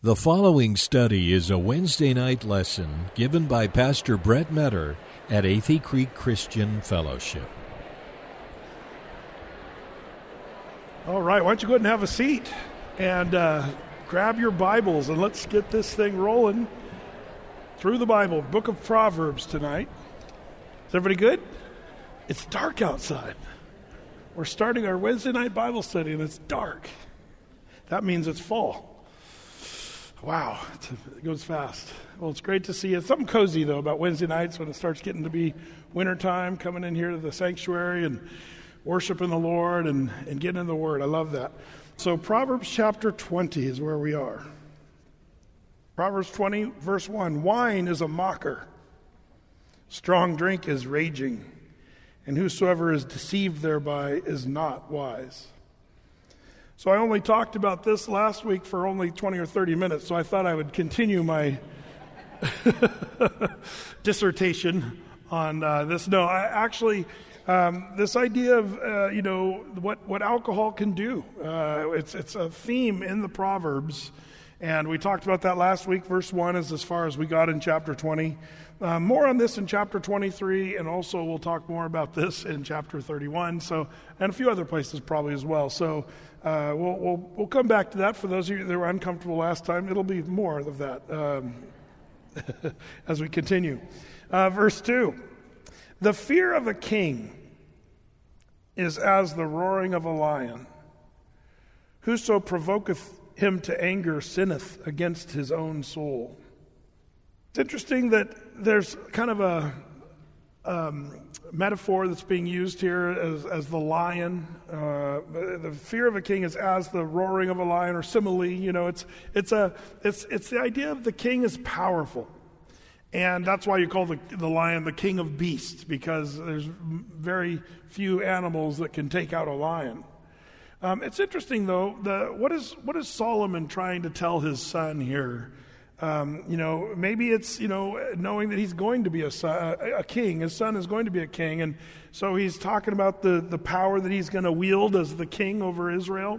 The following study is a Wednesday night lesson given by Pastor Brett Metter at Athey Creek Christian Fellowship. All right, why don't you go ahead and have a seat and grab your Bibles and let's get this thing rolling through the Bible. Book of Proverbs tonight. Is everybody good? It's dark outside. We're starting our Wednesday night Bible study and it's dark. That means it's fall. Wow, it goes fast. Well, it's great to see you. Something cozy, though, about Wednesday nights when it starts getting to be wintertime, coming in here to the sanctuary and worshiping the Lord and getting in the Word. I love that. So Proverbs chapter 20 is where we are. Proverbs 20, verse 1. Wine is a mocker. Strong drink is raging. And whosoever is deceived thereby is not wise. So I only talked about this last week for only 20 or 30 minutes, so I thought I would continue my dissertation on this. No, this idea of, what alcohol can do. It's a theme in the Proverbs, and we talked about that last week. Verse 1 is as far as we got in chapter 20. More on this in chapter 23, and also we'll talk more about this in chapter 31, and a few other places probably as well. So we'll come back to that. For those of you that were uncomfortable last time, it'll be more of that as we continue. Verse 2, the fear of a king is as the roaring of a lion. Whoso provoketh him to anger sinneth against his own soul. It's interesting that there's kind of a metaphor that's being used here as the lion. The fear of a king is as the roaring of a lion, or simile. It's the idea of the king is powerful, and that's why you call the lion the king of beasts, because there's very few animals that can take out a lion. It's interesting though. What is Solomon trying to tell his son here? Maybe it's, knowing that he's going to be a king. His son is going to be a king. And so he's talking about the power that he's going to wield as the king over Israel.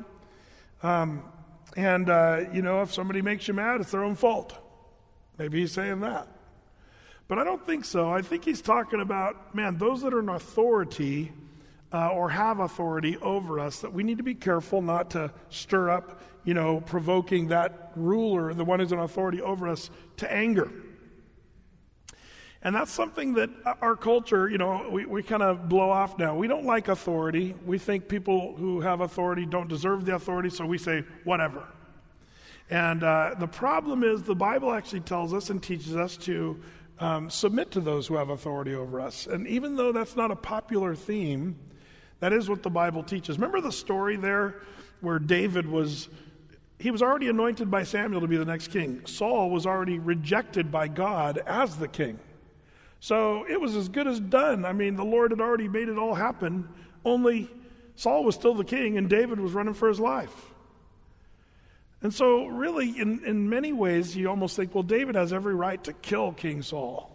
If somebody makes you mad, it's their own fault. Maybe he's saying that. But I don't think so. I think he's talking about, those that are in authority or have authority over us, that we need to be careful not to stir up, provoking that ruler, the one who's in authority over us, to anger. And that's something that our culture, we kind of blow off now. We don't like authority. We think people who have authority don't deserve the authority, so we say, whatever. And the problem is the Bible actually tells us and teaches us to submit to those who have authority over us. And even though that's not a popular theme, that is what the Bible teaches. Remember the story there where David was already anointed by Samuel to be the next king. Saul was already rejected by God as the king. So it was as good as done. The Lord had already made it all happen, only Saul was still the king and David was running for his life. And so really, in many ways, you almost think, well, David has every right to kill King Saul.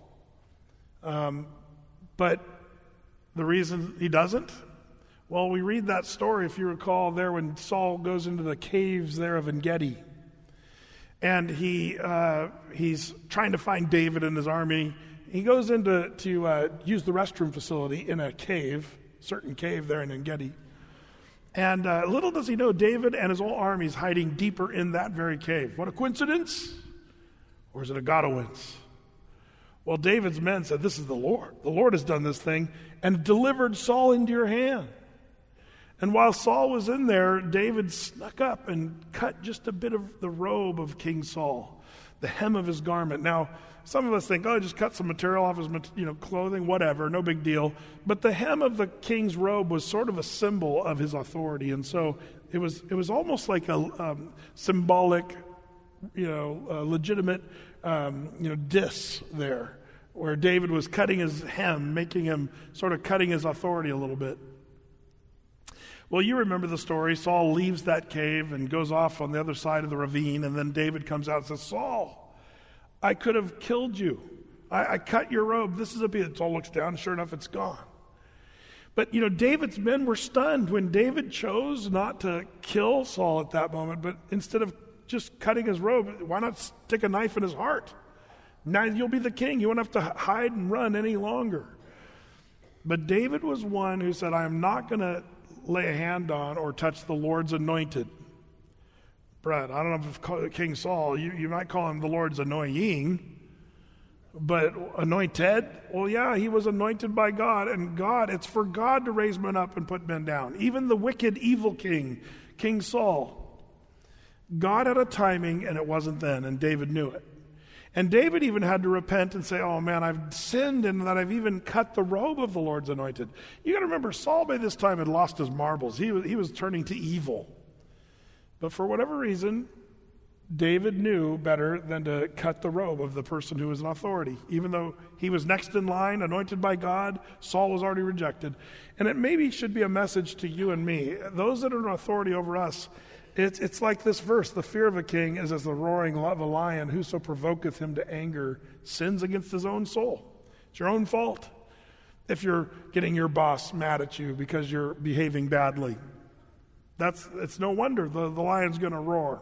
But the reason he doesn't? Well, we read that story, if you recall, there when Saul goes into the caves there of En-Gedi. And he's trying to find David and his army. He goes in to use the restroom facility in a cave, certain cave there in En-Gedi. And little does he know, David and his whole army is hiding deeper in that very cave. What a coincidence? Or is it a Godowince? Well, David's men said, this is the Lord. The Lord has done this thing and delivered Saul into your hand. And while Saul was in there, David snuck up and cut just a bit of the robe of King Saul, the hem of his garment. Now, some of us think, just cut some material off his clothing, whatever, no big deal. But the hem of the king's robe was sort of a symbol of his authority. And so it was almost like a symbolic, legitimate, diss there, where David was cutting his hem, making him sort of cutting his authority a little bit. Well, you remember the story. Saul leaves that cave and goes off on the other side of the ravine, and then David comes out and says, Saul, I could have killed you. I cut your robe. This is a piece. Saul looks down, sure enough, it's gone. But, David's men were stunned when David chose not to kill Saul at that moment, but instead of just cutting his robe. Why not stick a knife in his heart? Now you'll be the king. You won't have to hide and run any longer. But David was one who said, I am not going to lay a hand on or touch the Lord's anointed. Brett, I don't know if King Saul, you might call him the Lord's anointing, but anointed? Well, yeah, he was anointed by God, and God, it's for God to raise men up and put men down. Even the wicked, evil king, King Saul. God had a timing, and it wasn't then, and David knew it. And David even had to repent and say, oh man, I've sinned in that I've even cut the robe of the Lord's anointed. You got to remember, Saul by this time had lost his marbles. He was turning to evil. But for whatever reason, David knew better than to cut the robe of the person who was in authority. Even though he was next in line, anointed by God, Saul was already rejected. And it maybe should be a message to you and me. Those that are in authority over us, it's like this verse, the fear of a king is as the roaring of a lion, whoso provoketh him to anger sins against his own soul. It's your own fault if you're getting your boss mad at you because you're behaving badly. It's no wonder the lion's going to roar.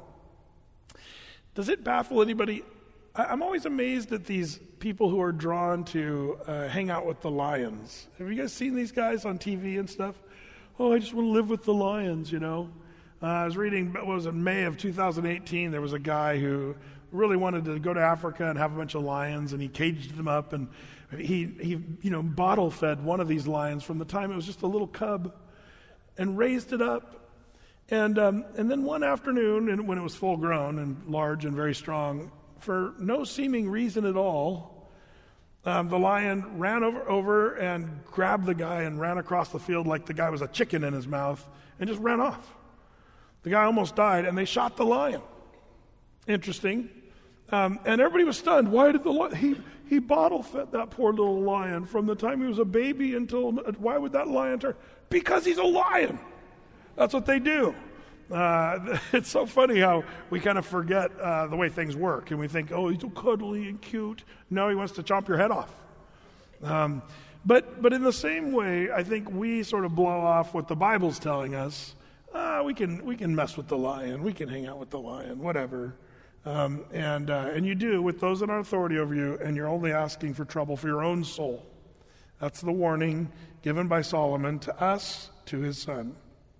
Does it baffle anybody? I'm always amazed at these people who are drawn to hang out with the lions. Have you guys seen these guys on TV and stuff? Oh, I just want to live with the lions, you know. I was reading, in May of 2018, there was a guy who really wanted to go to Africa and have a bunch of lions, and he caged them up, and he bottle fed one of these lions from the time it was just a little cub, and raised it up. And then one afternoon, when it was full grown and large and very strong, for no seeming reason at all, the lion ran over and grabbed the guy and ran across the field like the guy was a chicken in his mouth and just ran off. The guy almost died, and they shot the lion. Interesting. And everybody was stunned. Why did the lion? He bottle fed that poor little lion from the time he was a baby until. Why would that lion turn? Because he's a lion. That's what they do. It's so funny how we kind of forget the way things work, and we think, oh, he's so cuddly and cute. No, he wants to chomp your head off. But in the same way, I think we sort of blow off what the Bible's telling us. We can mess with the lion. We can hang out with the lion, whatever. And you do with those in authority over you, and you're only asking for trouble for your own soul. That's the warning given by Solomon to us, to his son.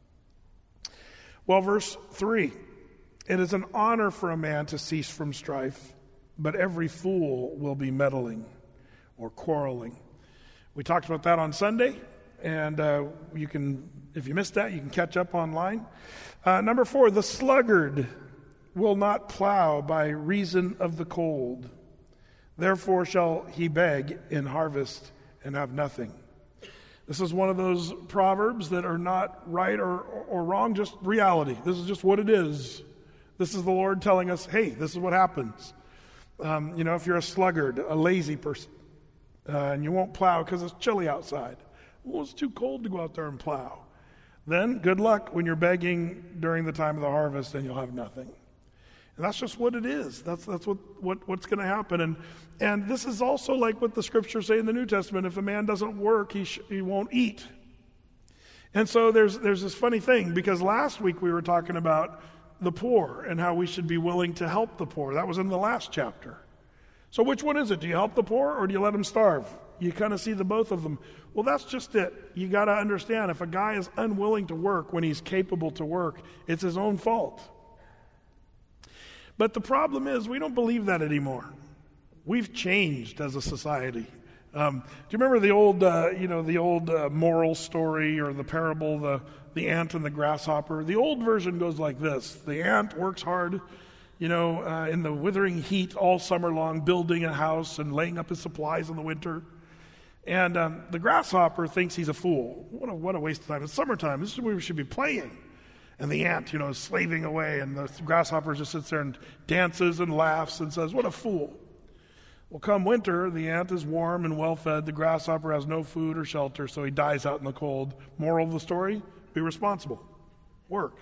Well, verse 3, it is an honor for a man to cease from strife, but every fool will be meddling or quarreling. We talked about that on Sunday, and you can, if you missed that, you can catch up online. Number 4, the sluggard will not plow by reason of the cold. Therefore shall he beg in harvest and have nothing. This is one of those proverbs that are not right or wrong, just reality. This is just what it is. This is the Lord telling us, hey, this is what happens. If you're a sluggard, a lazy person, and you won't plow because it's chilly outside. Well, it's too cold to go out there and plow. Then good luck when you're begging during the time of the harvest and you'll have nothing. And that's just what it is. That's what's going to happen. And this is also like what the scriptures say in the New Testament. If a man doesn't work, he won't eat. And so there's this funny thing, because last week we were talking about the poor and how we should be willing to help the poor. That was in the last chapter. So which one is it? Do you help the poor or do you let them starve? You kind of see the both of them. Well, that's just it. You got to understand, if a guy is unwilling to work when he's capable to work, it's his own fault. But the problem is, we don't believe that anymore. We've changed as a society. Do you remember the old moral story or the parable, the ant and the grasshopper? The old version goes like this: the ant works hard, in the withering heat all summer long, building a house and laying up his supplies in the winter. And the grasshopper thinks he's a fool. What a waste of time. It's summertime. This is where we should be playing. And the ant, is slaving away, and the grasshopper just sits there and dances and laughs and says, what a fool. Well, come winter, the ant is warm and well-fed. The grasshopper has no food or shelter, so he dies out in the cold. Moral of the story, be responsible. Work.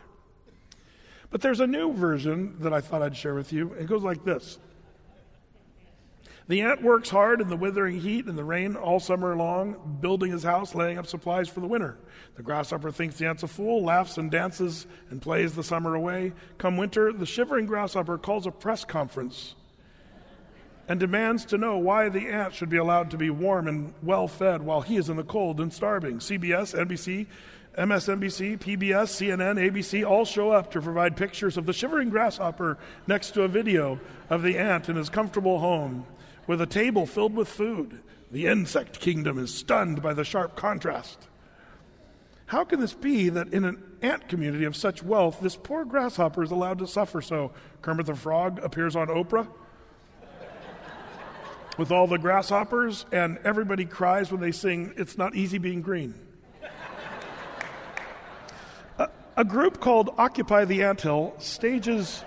But there's a new version that I thought I'd share with you. It goes like this. The ant works hard in the withering heat and the rain all summer long, building his house, laying up supplies for the winter. The grasshopper thinks the ant's a fool, laughs and dances and plays the summer away. Come winter, the shivering grasshopper calls a press conference and demands to know why the ant should be allowed to be warm and well-fed while he is in the cold and starving. CBS, NBC, MSNBC, PBS, CNN, ABC all show up to provide pictures of the shivering grasshopper next to a video of the ant in his comfortable home with a table filled with food. The insect kingdom is stunned by the sharp contrast. How can this be that in an ant community of such wealth, this poor grasshopper is allowed to suffer so? Kermit the Frog appears on Oprah with all the grasshoppers, and everybody cries when they sing, "It's Not Easy Being Green." A group called Occupy the Anthill stages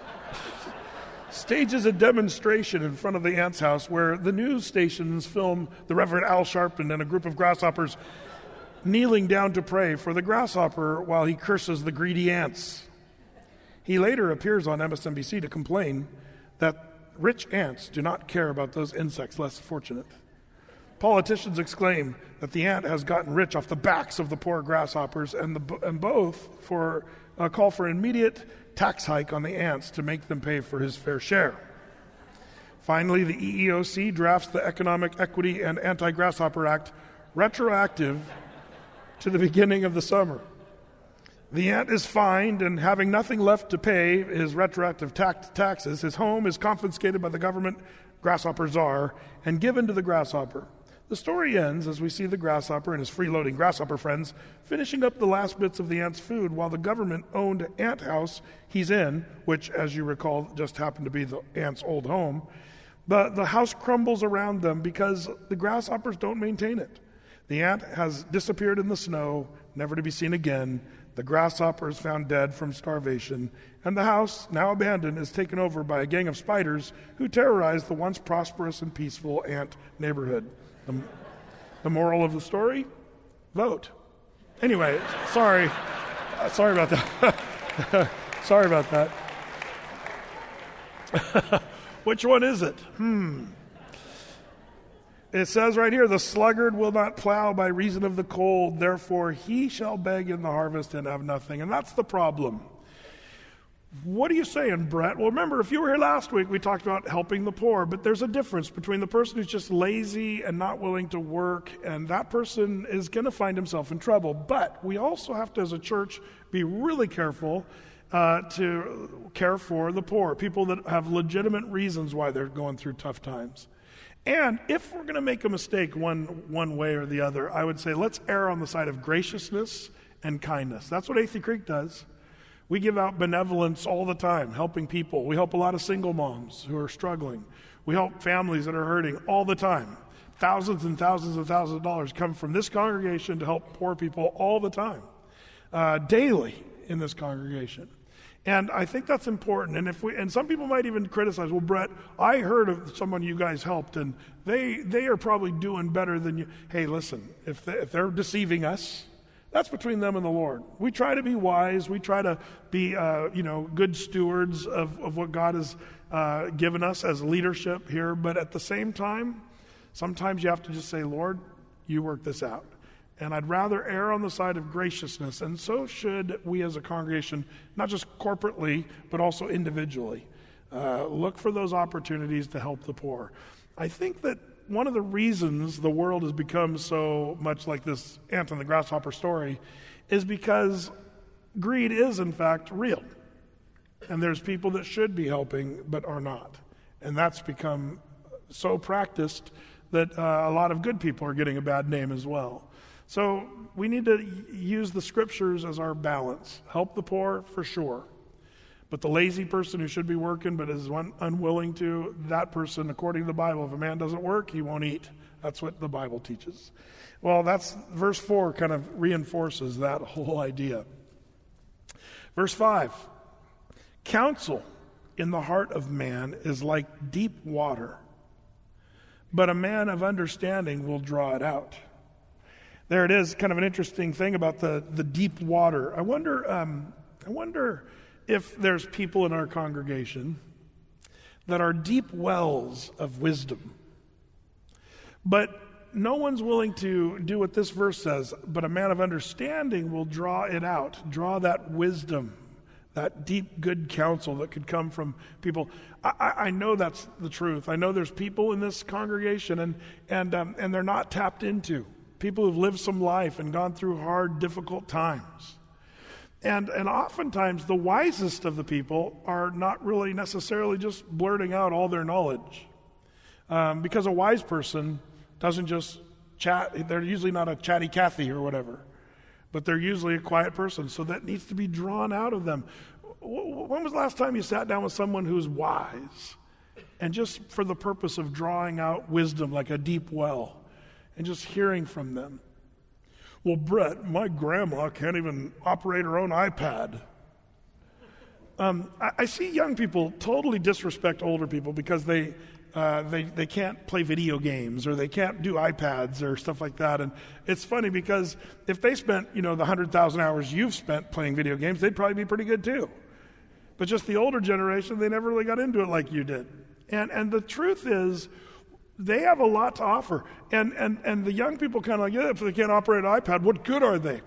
a demonstration in front of the ant's house where the news stations film the Reverend Al Sharpton and a group of grasshoppers kneeling down to pray for the grasshopper while he curses the greedy ants. He later appears on MSNBC to complain that rich ants do not care about those insects less fortunate. Politicians exclaim that the ant has gotten rich off the backs of the poor grasshoppers, and both call for an immediate tax hike on the ants to make them pay for his fair share. Finally, the EEOC drafts the Economic Equity and Anti-Grasshopper Act retroactive to the beginning of the summer. The ant is fined, and having nothing left to pay his retroactive taxes, his home is confiscated by the government grasshopper czar and given to the grasshopper. The story ends as we see the grasshopper and his freeloading grasshopper friends finishing up the last bits of the ant's food while the government-owned ant house he's in, which, as you recall, just happened to be the ant's old home, the house crumbles around them because the grasshoppers don't maintain it. The ant has disappeared in the snow, never to be seen again. The grasshopper is found dead from starvation, and the house, now abandoned, is taken over by a gang of spiders who terrorize the once prosperous and peaceful ant neighborhood. The moral of the story? Vote. Anyway, sorry about that. Sorry about that. Which one is it? It says right here, the sluggard will not plow by reason of the cold, therefore he shall beg in the harvest and have nothing. And that's the problem. What are you saying, Brett? Well, remember, if you were here last week, we talked about helping the poor, but there's a difference between the person who's just lazy and not willing to work, and that person is going to find himself in trouble. But we also have to, as a church, be really careful to care for the poor, people that have legitimate reasons why they're going through tough times. And if we're going to make a mistake one way or the other, I would say let's err on the side of graciousness and kindness. That's what Athey Creek does. We give out benevolence all the time, helping people. We help a lot of single moms who are struggling. We help families that are hurting all the time. Thousands and thousands and thousands of dollars come from this congregation to help poor people all the time, daily in this congregation. And I think that's important. And some people might even criticize, well, Brett, I heard of someone you guys helped, and they are probably doing better than you. Hey, listen, if they're deceiving us, that's between them and the Lord. We try to be wise. We try to be, good stewards of what God has given us as leadership here. But at the same time, sometimes you have to just say, Lord, you work this out. And I'd rather err on the side of graciousness, and so should we as a congregation, not just corporately, but also individually. Look for those opportunities to help the poor. I think that one of the reasons the world has become so much like this ant and the grasshopper story is because greed is, in fact, real. And there's people that should be helping but are not. And that's become so practiced that a lot of good people are getting a bad name as well. So we need to use the scriptures as our balance. Help the poor, for sure. But the lazy person who should be working but is unwilling to, that person, according to the Bible, if a man doesn't work, he won't eat. That's what the Bible teaches. Well, that's verse 4 kind of reinforces that whole idea. Verse 5, counsel in the heart of man is like deep water, but a man of understanding will draw it out. There it is, kind of an interesting thing about the deep water. I wonder if there's people in our congregation that are deep wells of wisdom. But no one's willing to do what this verse says, but a man of understanding will draw it out, draw that wisdom, that deep, good counsel that could come from people. I know that's the truth. I know there's people in this congregation and they're not tapped into. People who've lived some life and gone through hard, difficult times. And oftentimes the wisest of the people are not really necessarily just blurting out all their knowledge. Because a wise person doesn't just chat. They're usually not a chatty Cathy or whatever, but they're usually a quiet person. So that needs to be drawn out of them. When was the last time you sat down with someone who's wise and just for the purpose of drawing out wisdom like a deep well and just hearing from them? Well, Brett, my grandma can't even operate her own iPad. I see young people totally disrespect older people because they can't play video games or they can't do iPads or stuff like that. And it's funny because if they spent, the 100,000 hours you've spent playing video games, they'd probably be pretty good too. But just the older generation, they never really got into it like you did. And the truth is, they have a lot to offer. And the young people kind of like, yeah, if they can't operate an iPad, what good are they?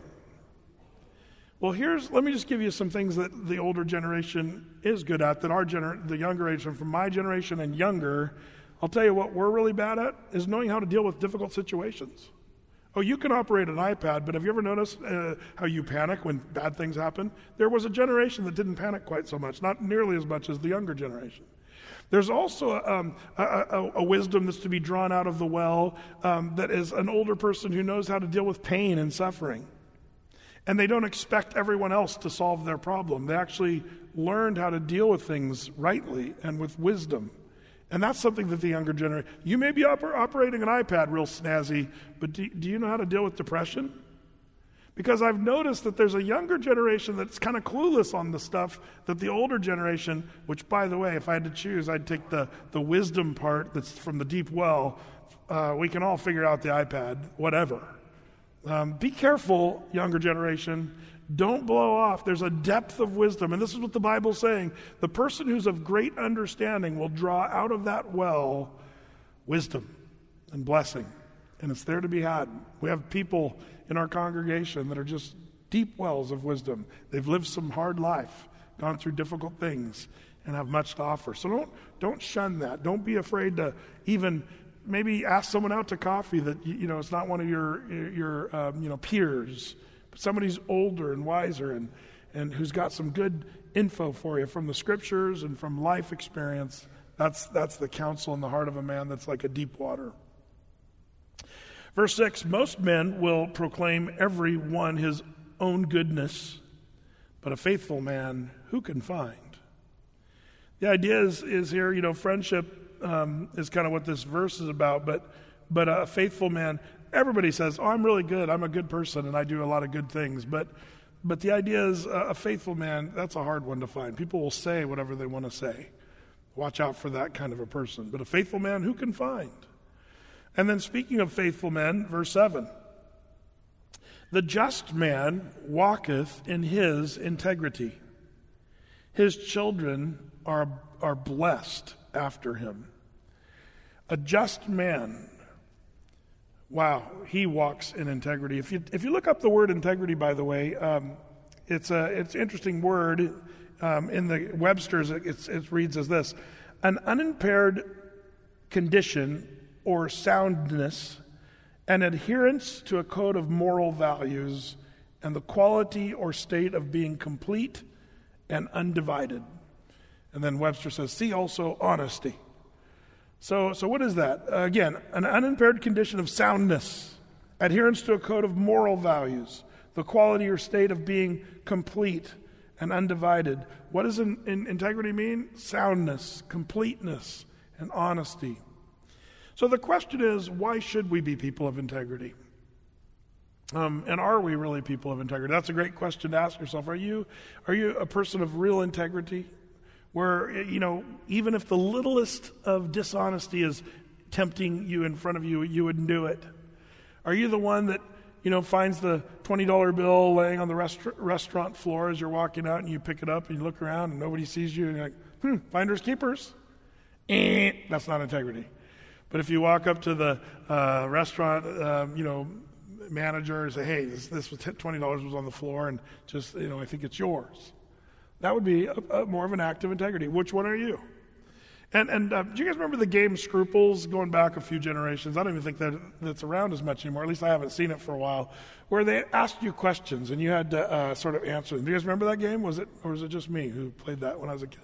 Well, let me just give you some things that the older generation is good at, that the younger age, from my generation and younger, I'll tell you what we're really bad at is knowing how to deal with difficult situations. Oh, you can operate an iPad, but have you ever noticed how you panic when bad things happen? There was a generation that didn't panic quite so much, not nearly as much as the younger generation. There's also a wisdom that's to be drawn out of the well that is an older person who knows how to deal with pain and suffering. And they don't expect everyone else to solve their problem. They actually learned how to deal with things rightly and with wisdom. And that's something that the younger generation, you may be operating an iPad real snazzy, but do you know how to deal with depression? Because I've noticed that there's a younger generation that's kind of clueless on the stuff that the older generation, which, by the way, if I had to choose, I'd take the wisdom part that's from the deep well. We can all figure out the iPad, whatever. Be careful, younger generation. Don't blow off. There's a depth of wisdom. And this is what the Bible's saying. The person who's of great understanding will draw out of that well wisdom and blessing. And it's there to be had. We have people in our congregation that are just deep wells of wisdom. They've lived some hard life, gone through difficult things, and have much to offer. So don't shun that. Don't be afraid to even maybe ask someone out to coffee that it's not one of your peers, but somebody who's older and wiser and who's got some good info for you from the scriptures and from life experience. That's the counsel in the heart of a man that's like a deep water. Verse 6, most men will proclaim every one his own goodness, but a faithful man who can find? The idea is here, friendship is kind of what this verse is about, but a faithful man, everybody says, oh, I'm really good, I'm a good person, and I do a lot of good things, but the idea is a faithful man, that's a hard one to find. People will say whatever they want to say. Watch out for that kind of a person. But a faithful man, who can find? And then speaking of faithful men, verse 7, the just man walketh in his integrity. His children are blessed after him. A just man, wow, he walks in integrity. If you look up the word integrity, by the way, it's an interesting word. In the Webster's, it reads as this: an unimpaired condition or soundness, an adherence to a code of moral values, and the quality or state of being complete and undivided. And then Webster says, see also honesty. So what is that? Again, an unimpaired condition of soundness, adherence to a code of moral values, the quality or state of being complete and undivided. What does integrity mean? Soundness, completeness, and honesty. So the question is, why should we be people of integrity? And are we really people of integrity? That's a great question to ask yourself. Are you a person of real integrity? Where, even if the littlest of dishonesty is tempting you in front of you, you wouldn't do it. Are you the one that, finds the $20 bill laying on the restaurant floor as you're walking out and you pick it up and you look around and nobody sees you and you're like, finders keepers? That's not integrity. But if you walk up to the restaurant, manager and say, hey, this was $20 was on the floor, and just, I think it's yours. That would be more of an act of integrity. Which one are you? And do you guys remember the game Scruples, going back a few generations? I don't even think that's around as much anymore. At least I haven't seen it for a while, where they asked you questions and you had to sort of answer them. Do you guys remember that game? Or was it just me who played that when I was a kid?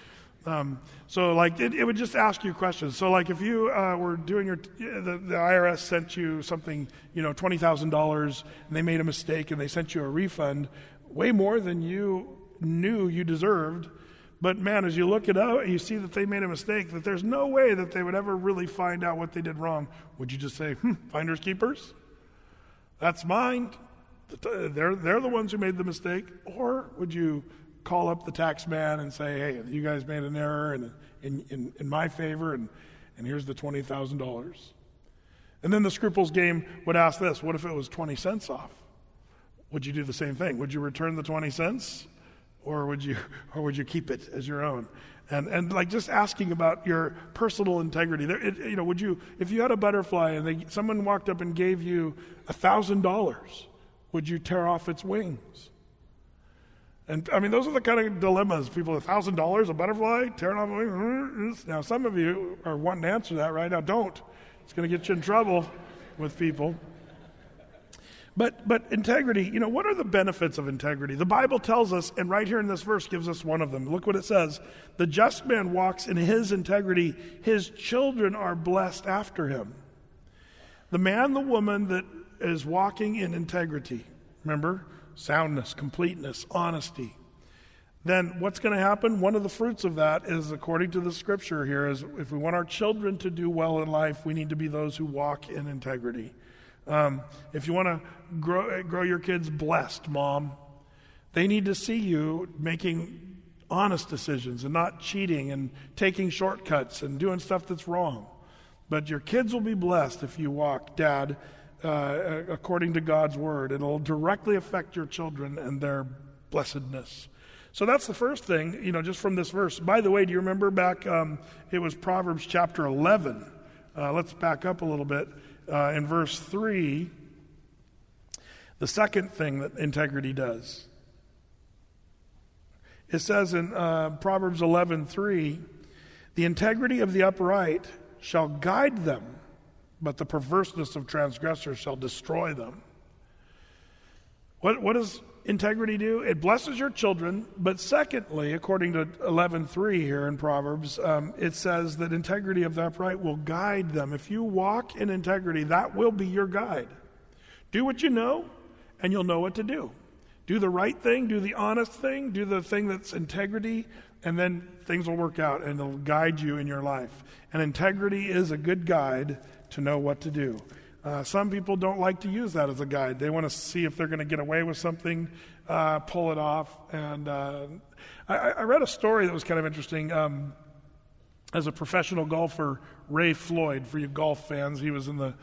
It would just ask you questions. So like if you were doing the IRS sent you something, $20,000, and they made a mistake and they sent you a refund, way more than you knew you deserved. But man, as you look it out, you see that they made a mistake, that there's no way that they would ever really find out what they did wrong. Would you just say, finders keepers? That's mine. They're the ones who made the mistake. Or would you call up the tax man and say, hey, you guys made an error in my favor, and here's the $20,000. And then the Scruples game would ask this: what if it was 20 cents off? Would you do the same thing? Would you return the 20 cents? Or would you keep it as your own? And like just asking about your personal integrity. Would you, if you had a butterfly and someone walked up and gave you $1,000, would you tear off its wings? And I mean, those are the kind of dilemmas. People, $1,000, a butterfly, tearing off a wing. Now, some of you are wanting to answer that right now. Don't. It's going to get you in trouble with people. But integrity, what are the benefits of integrity? The Bible tells us, and right here in this verse gives us one of them. Look what it says. The just man walks in his integrity. His children are blessed after him. The man, the woman that is walking in integrity, remember, soundness, completeness, honesty. Then what's going to happen? One of the fruits of that is, according to the scripture here, is if we want our children to do well in life, we need to be those who walk in integrity. If you want to grow your kids blessed, mom, they need to see you making honest decisions and not cheating and taking shortcuts and doing stuff that's wrong. But your kids will be blessed if you walk, Dad, according to God's word. It'll directly affect your children and their blessedness. So that's the first thing, just from this verse. By the way, do you remember back, it was Proverbs chapter 11. Let's back up a little bit. In verse 3, the second thing that integrity does. It says in Proverbs 11:3, the integrity of the upright shall guide them, but the perverseness of transgressors shall destroy them. What does integrity do? It blesses your children, but secondly, according to 11:3 here in Proverbs, it says that integrity of the upright will guide them. If you walk in integrity, that will be your guide. Do what you know, and you'll know what to do. Do the right thing, do the honest thing, do the thing that's integrity, and then things will work out, and it'll guide you in your life. And integrity is a good guide to know what to do. Some people don't like to use that as a guide. They want to see if they're going to get away with something, pull it off. And I read a story that was kind of interesting. As a professional golfer, Ray Floyd, for you golf fans, he was in the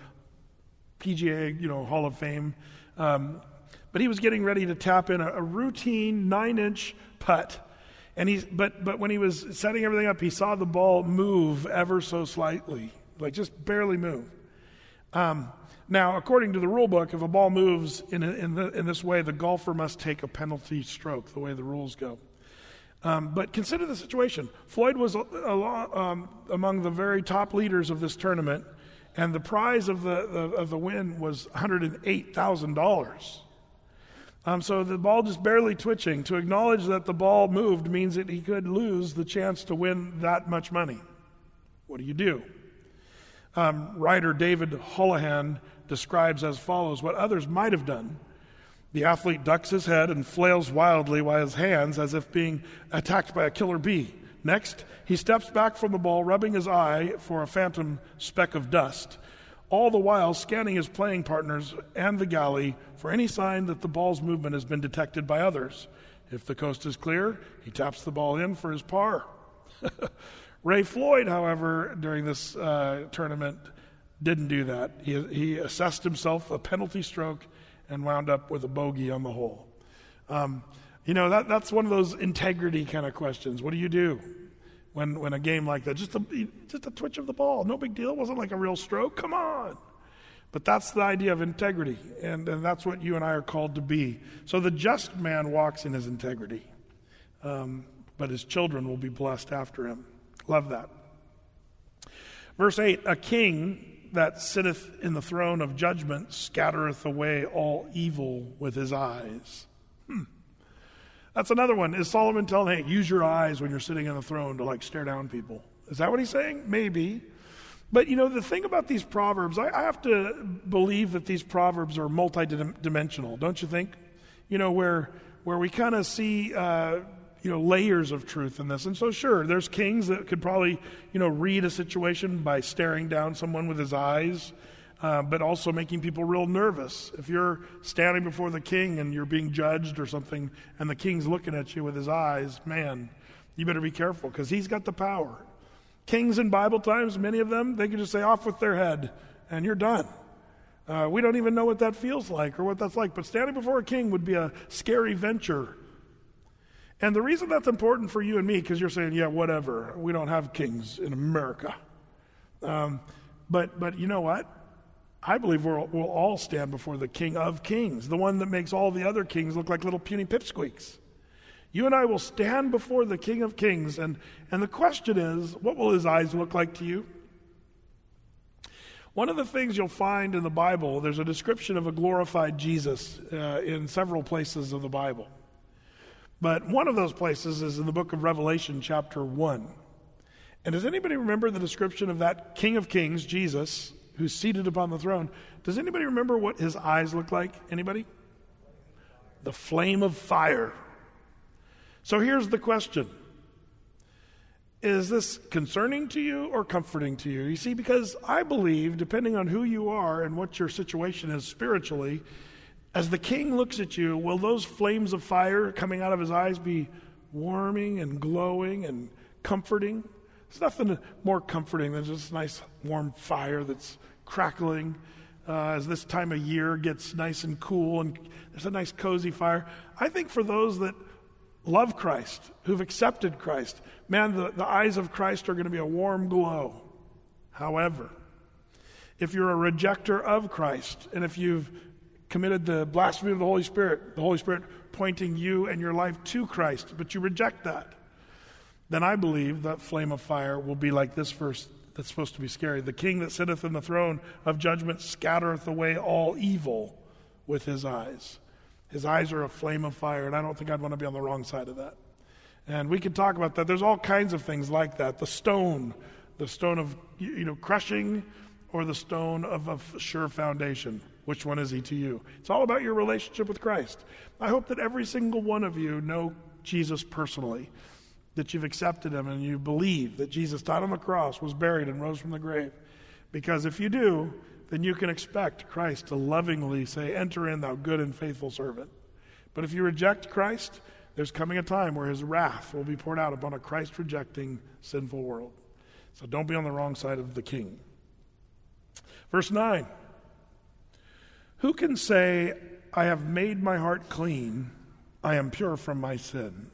PGA, Hall of Fame. But he was getting ready to tap in a routine 9-inch putt. And but when he was setting everything up, he saw the ball move ever so slightly, like just barely move. Now, according to the rule book, if a ball moves in this way, the golfer must take a penalty stroke, the way the rules go. But consider the situation. Floyd was among the very top leaders of this tournament, and the prize of the win was $108,000. So the ball just barely twitching. To acknowledge that the ball moved means that he could lose the chance to win that much money. What do you do? Writer David Holohan describes as follows what others might have done. The athlete ducks his head and flails wildly with his hands as if being attacked by a killer bee. Next, he steps back from the ball, rubbing his eye for a phantom speck of dust, all the while scanning his playing partners and the galley for any sign that the ball's movement has been detected by others. If the coast is clear, he taps the ball in for his par. Ray Floyd, however, during this tournament, didn't do that. He assessed himself a penalty stroke and wound up with a bogey on the hole. That's one of those integrity kind of questions. What do you do? when a game like that, just a twitch of the ball, no big deal. It wasn't like a real stroke. Come on. But that's the idea of integrity, and that's what you and I are called to be. So the just man walks in his integrity, but his children will be blessed after him. Love that. Verse 8, a king that sitteth in the throne of judgment scattereth away all evil with his eyes. That's another one. Is Solomon telling, hey, use your eyes when you're sitting on the throne to stare down people? Is that what he's saying? Maybe. But the thing about these Proverbs, I have to believe that these Proverbs are multidimensional, don't you think? Where we kind of see layers of truth in this. And so sure, there's kings that could probably read a situation by staring down someone with his eyes, but also making people real nervous. If you're standing before the king and you're being judged or something, and the king's looking at you with his eyes, man, you better be careful, because he's got the power. Kings in Bible times, many of them, they could just say, off with their head, and you're done. We don't even know what that feels like or what that's like, but standing before a king would be a scary venture. And the reason that's important for you and me, because you're saying, yeah, whatever, we don't have kings in America. But you know what? I believe we'll all stand before the King of Kings, the one that makes all the other kings look like little puny pipsqueaks. You and I will stand before the King of Kings, and the question is, what will his eyes look like to you? One of the things you'll find in the Bible, there's a description of a glorified Jesus in several places of the Bible. But one of those places is in the book of Revelation, chapter 1. And does anybody remember the description of that King of Kings, Jesus, who's seated upon the throne? Does anybody remember what his eyes look like? Anybody? The flame of fire. So here's the question. Is this concerning to you or comforting to you? You see, because I believe, depending on who you are and what your situation is spiritually, as the king looks at you, will those flames of fire coming out of his eyes be warming and glowing and comforting? There's nothing more comforting than just a nice warm fire that's crackling as this time of year gets nice and cool and there's a nice cozy fire. I think for those that love Christ, who've accepted Christ, man, the eyes of Christ are going to be a warm glow. However, if you're a rejecter of Christ, and if you've committed the blasphemy of the Holy Spirit pointing you and your life to Christ, but you reject that, then I believe that flame of fire will be like this verse that's supposed to be scary. The king that sitteth in the throne of judgment scattereth away all evil with his eyes. His eyes are a flame of fire, and I don't think I'd want to be on the wrong side of that. And we can talk about that. There's all kinds of things like that. The stone of crushing, or the stone of a sure foundation. Which one is he to you? It's all about your relationship with Christ. I hope that every single one of you know Jesus personally, that you've accepted him and you believe that Jesus died on the cross, was buried, and rose from the grave. Because if you do, then you can expect Christ to lovingly say, enter in, thou good and faithful servant. But if you reject Christ, there's coming a time where his wrath will be poured out upon a Christ-rejecting, sinful world. So don't be on the wrong side of the king. Verse 9. Who can say, I have made my heart clean, I am pure from my sin?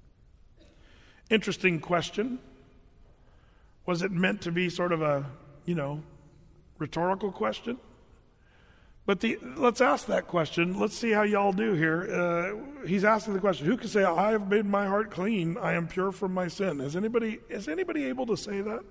Interesting question. Was it meant to be sort of a, rhetorical question? But let's ask that question. Let's see how y'all do here. He's asking the question, who can say, I have made my heart clean, I am pure from my sin? Is anybody able to say that?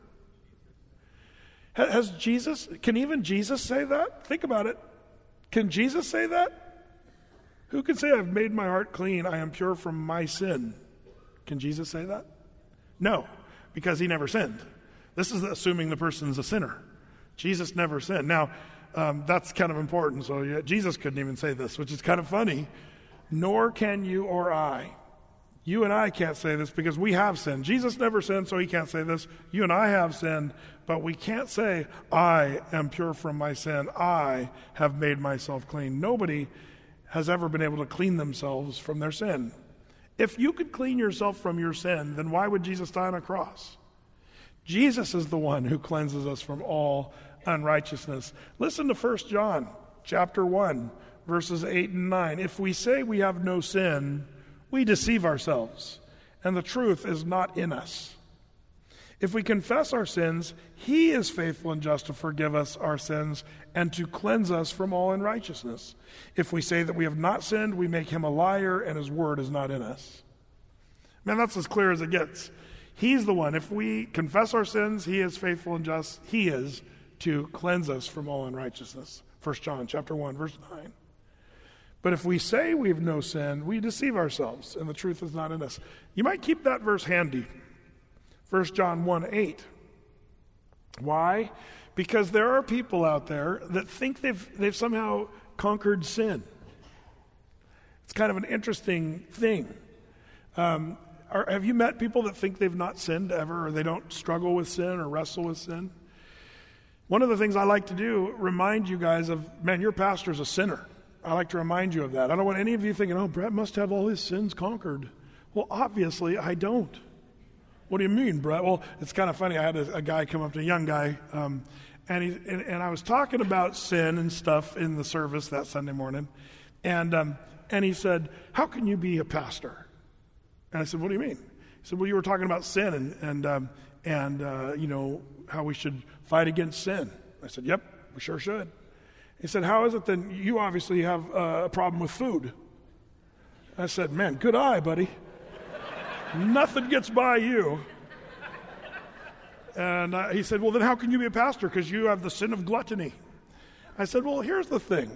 Can even Jesus say that? Think about it. Can Jesus say that? Who can say, I've made my heart clean, I am pure from my sin? Can Jesus say that? No, because he never sinned. This is assuming the person's a sinner. Jesus never sinned. Now, that's kind of important. So Jesus couldn't even say this, which is kind of funny. Nor can you or I. You and I can't say this because we have sinned. Jesus never sinned, so he can't say this. You and I have sinned, but we can't say, I am pure from my sin. I have made myself clean. Nobody has ever been able to clean themselves from their sin. If you could clean yourself from your sin, then why would Jesus die on a cross? Jesus is the one who cleanses us from all unrighteousness. Listen to 1 John chapter 1, verses 8 and 9. If we say we have no sin, we deceive ourselves, and the truth is not in us. If we confess our sins, he is faithful and just to forgive us our sins and to cleanse us from all unrighteousness. If we say that we have not sinned, we make him a liar and his word is not in us. Man, that's as clear as it gets. He's the one. If we confess our sins, he is faithful and just. He is to cleanse us from all unrighteousness. 1 John chapter 1, verse 9. But if we say we have no sin, we deceive ourselves, and the truth is not in us. You might keep that verse handy. 1 John 1:8. Why? Because there are people out there that think they've somehow conquered sin. It's kind of an interesting thing. Have you met people that think they've not sinned ever, or they don't struggle with sin or wrestle with sin? One of the things I like to do, remind you guys of, man, your pastor's a sinner. I like to remind you of that. I don't want any of you thinking, oh, Brett must have all his sins conquered. Well, obviously, I don't. What do you mean, Brett? Well, it's kind of funny. I had a guy come up to a young guy, and I was talking about sin and stuff in the service that Sunday morning, and he said, how can you be a pastor? And I said, what do you mean? He said, well, you were talking about sin and you know, how we should fight against sin. I said, yep, we sure should. He said, how is it then you obviously have a problem with food? I said, man, good eye, buddy. Nothing gets by you. And he said, well, then how can you be a pastor? Because you have the sin of gluttony. I said, well, here's the thing.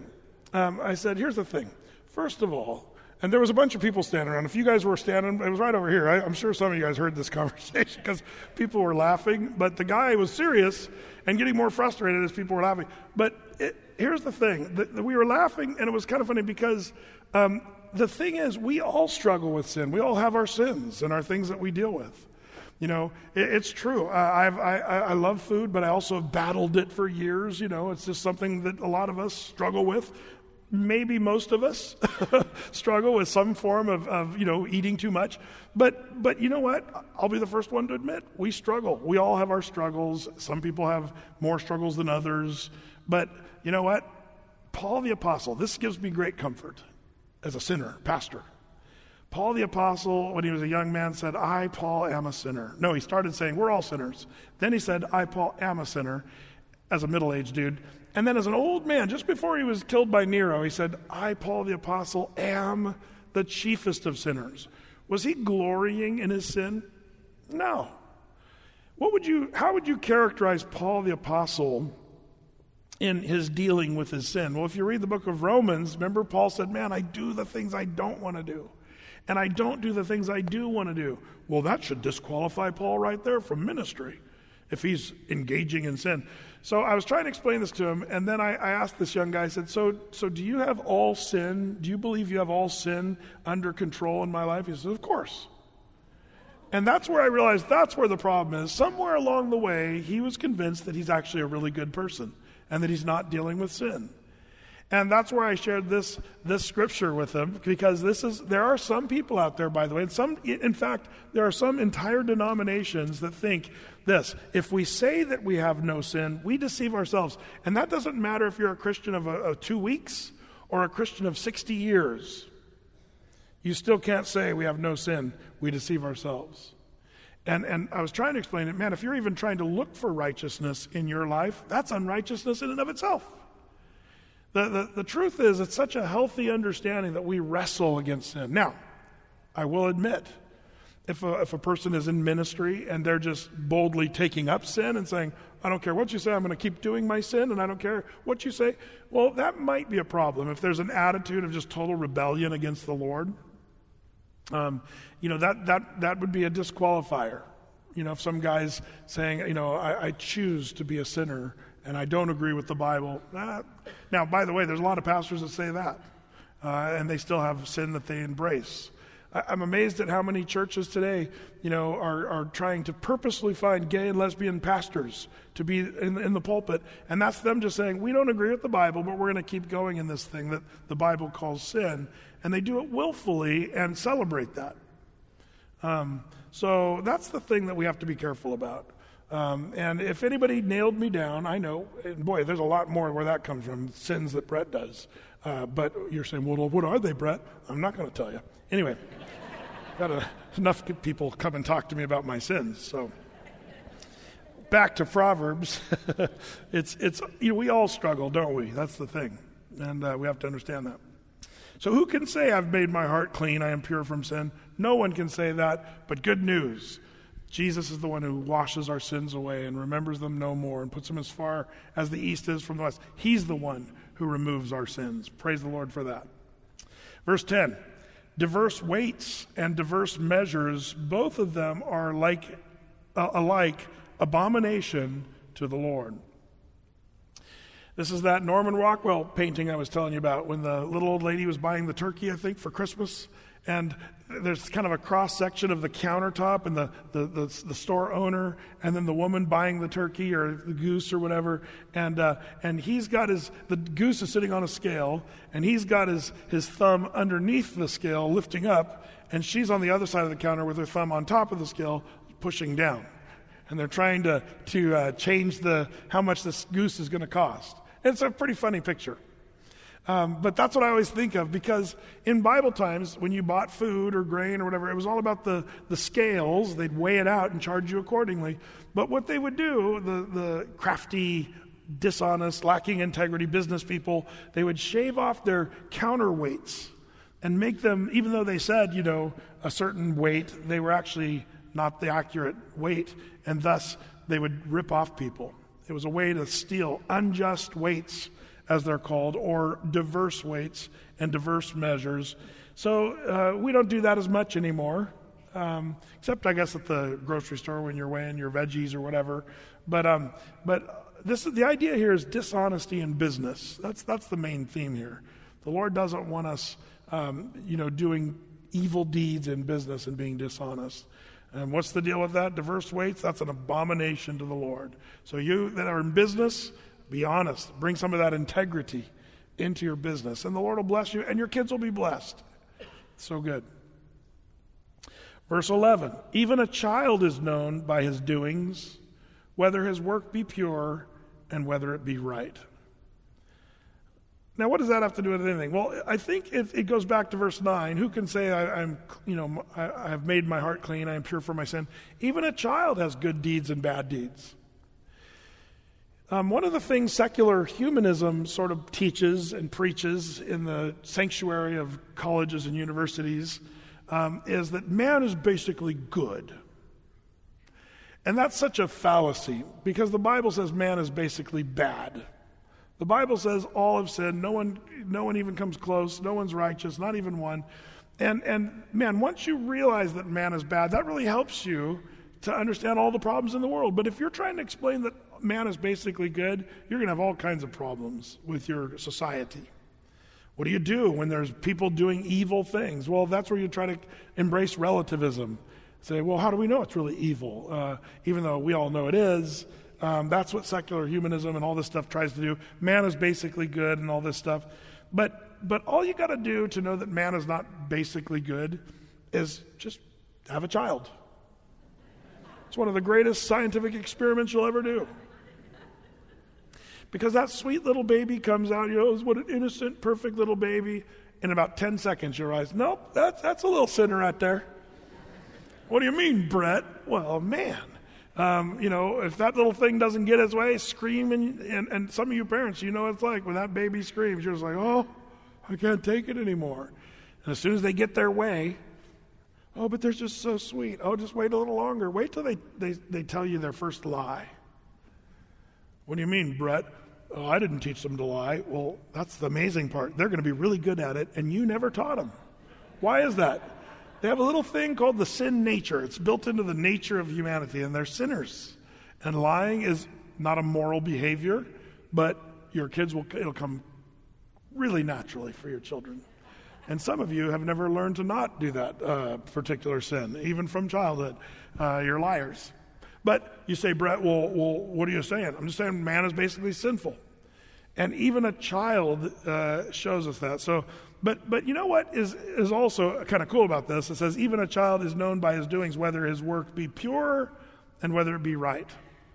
First of all, and there was a bunch of people standing around. If you guys were standing, it was right over here. I'm sure some of you guys heard this conversation because people were laughing. But the guy was serious and getting more frustrated as people were laughing. But here's the thing. We were laughing, and it was kind of funny because the thing is, we all struggle with sin. We all have our sins and our things that we deal with. You know, it's true. I love food, but I also have battled it for years. You know, it's just something that a lot of us struggle with. Maybe most of us struggle with some form of eating too much. But you know what? I'll be the first one to admit, we struggle. We all have our struggles. Some people have more struggles than others. But you know what? Paul the Apostle, this gives me great comfort as a sinner, pastor. Paul the Apostle, when he was a young man, said, I, Paul, am a sinner. No, he started saying, we're all sinners. Then he said, I, Paul, am a sinner, as a middle-aged dude. And then as an old man, just before he was killed by Nero, he said, I, Paul the Apostle, am the chiefest of sinners. Was he glorying in his sin? No. How would you characterize Paul the Apostle in his dealing with his sin? Well, if you read the book of Romans, remember Paul said, man, I do the things I don't want to do. And I don't do the things I do want to do. Well, that should disqualify Paul right there from ministry if he's engaging in sin. So I was trying to explain this to him, and then I asked this young guy, I said, so do you have all sin? Do you believe you have all sin under control in my life? He said, of course. And that's where I realized that's where the problem is. Somewhere along the way, he was convinced that he's actually a really good person and that he's not dealing with sin. And that's where I shared this scripture with him, because there are some people out there, by the way, and in fact, there are some entire denominations that think this: if we say that we have no sin, we deceive ourselves. And that doesn't matter if you're a Christian of 2 weeks or a Christian of 60 years. You still can't say we have no sin, we deceive ourselves. And I was trying to explain it, man, if you're even trying to look for righteousness in your life, that's unrighteousness in and of itself. The truth is, it's such a healthy understanding that we wrestle against sin. Now, I will admit, if a person is in ministry and they're just boldly taking up sin and saying, I don't care what you say, I'm going to keep doing my sin, and I don't care what you say, well, that might be a problem. If there's an attitude of just total rebellion against the Lord, that would be a disqualifier. You know, if some guy's saying, I choose to be a sinner, and I don't agree with the Bible. Now, by the way, there's a lot of pastors that say that, and they still have sin that they embrace. I'm amazed at how many churches today, are trying to purposely find gay and lesbian pastors to be in the pulpit, and that's them just saying, we don't agree with the Bible, but we're going to keep going in this thing that the Bible calls sin, and they do it willfully and celebrate that. So that's the thing that we have to be careful about. And if anybody nailed me down, I know, and boy, there's a lot more where that comes from, sins that Brett does. But you're saying, well, what are they, Brett? I'm not going to tell you. Anyway, got enough people come and talk to me about my sins. So, back to Proverbs. it's we all struggle, don't we? That's the thing. And we have to understand that. So who can say, I've made my heart clean, I am pure from sin? No one can say that, but good news. Jesus is the one who washes our sins away and remembers them no more and puts them as far as the east is from the west. He's the one who removes our sins. Praise the Lord for that. Verse 10, diverse weights and diverse measures, both of them are alike abomination to the Lord. This is that Norman Rockwell painting I was telling you about when the little old lady was buying the turkey, I think, for Christmas. And there's kind of a cross-section of the countertop and the store owner and then the woman buying the turkey or the goose or whatever. And he's got the goose is sitting on a scale, and he's got his thumb underneath the scale lifting up, and she's on the other side of the counter with her thumb on top of the scale pushing down. And they're trying to change how much this goose is going to cost. It's a pretty funny picture. But that's what I always think of, because in Bible times, when you bought food or grain or whatever, it was all about the scales. They'd weigh it out and charge you accordingly. But what they would do, the crafty, dishonest, lacking integrity business people, they would shave off their counterweights and make them, even though they said, a certain weight, they were actually not the accurate weight, and thus they would rip off people. It was a way to steal unjust weights, as they're called, or diverse weights and diverse measures. So we don't do that as much anymore, except I guess at the grocery store when you're weighing your veggies or whatever. But the idea here is dishonesty in business. That's the main theme here. The Lord doesn't want us, doing evil deeds in business and being dishonest. And what's the deal with that? Diverse weights, that's an abomination to the Lord. So you that are in business, be honest. Bring some of that integrity into your business, and the Lord will bless you, and your kids will be blessed. So good. Verse 11, even a child is known by his doings, whether his work be pure and whether it be right. Now, what does that have to do with anything? Well, I think it goes back to verse 9. Who can say, I have made my heart clean, I am pure from my sin? Even a child has good deeds and bad deeds. One of the things secular humanism sort of teaches and preaches in the sanctuary of colleges and universities is that man is basically good. And that's such a fallacy, because the Bible says man is basically bad. The Bible says all have sinned, no one even comes close, no one's righteous, not even one. And man, once you realize that man is bad, that really helps you to understand all the problems in the world. But if you're trying to explain that man is basically good, you're going to have all kinds of problems with your society. What do you do when there's people doing evil things? Well, that's where you try to embrace relativism. Say, well, how do we know it's really evil? Even though we all know it is. That's what secular humanism and all this stuff tries to do. Man is basically good and all this stuff. But all you got to do to know that man is not basically good is just have a child. It's one of the greatest scientific experiments you'll ever do. Because that sweet little baby comes out, what an innocent, perfect little baby. In about 10 seconds, you realize, nope, that's a little sinner right there. What do you mean, Brett? Well, man. If that little thing doesn't get its way, scream, and some of you parents, you know what it's like when that baby screams. You're just like, oh, I can't take it anymore. And as soon as they get their way, oh, but they're just so sweet. Oh, just wait a little longer. Wait till they tell you their first lie. What do you mean, Brett? Oh, I didn't teach them to lie. Well, that's the amazing part. They're going to be really good at it, and you never taught them. Why is that? They have a little thing called the sin nature. It's built into the nature of humanity, and they're sinners. And lying is not a moral behavior, but your kids it'll come really naturally for your children. And some of you have never learned to not do that particular sin, even from childhood. You're liars. But you say, Brett, well, what are you saying? I'm just saying man is basically sinful. And even a child shows us that. So, but you know what is also kind of cool about this? It says, even a child is known by his doings, whether his work be pure and whether it be right.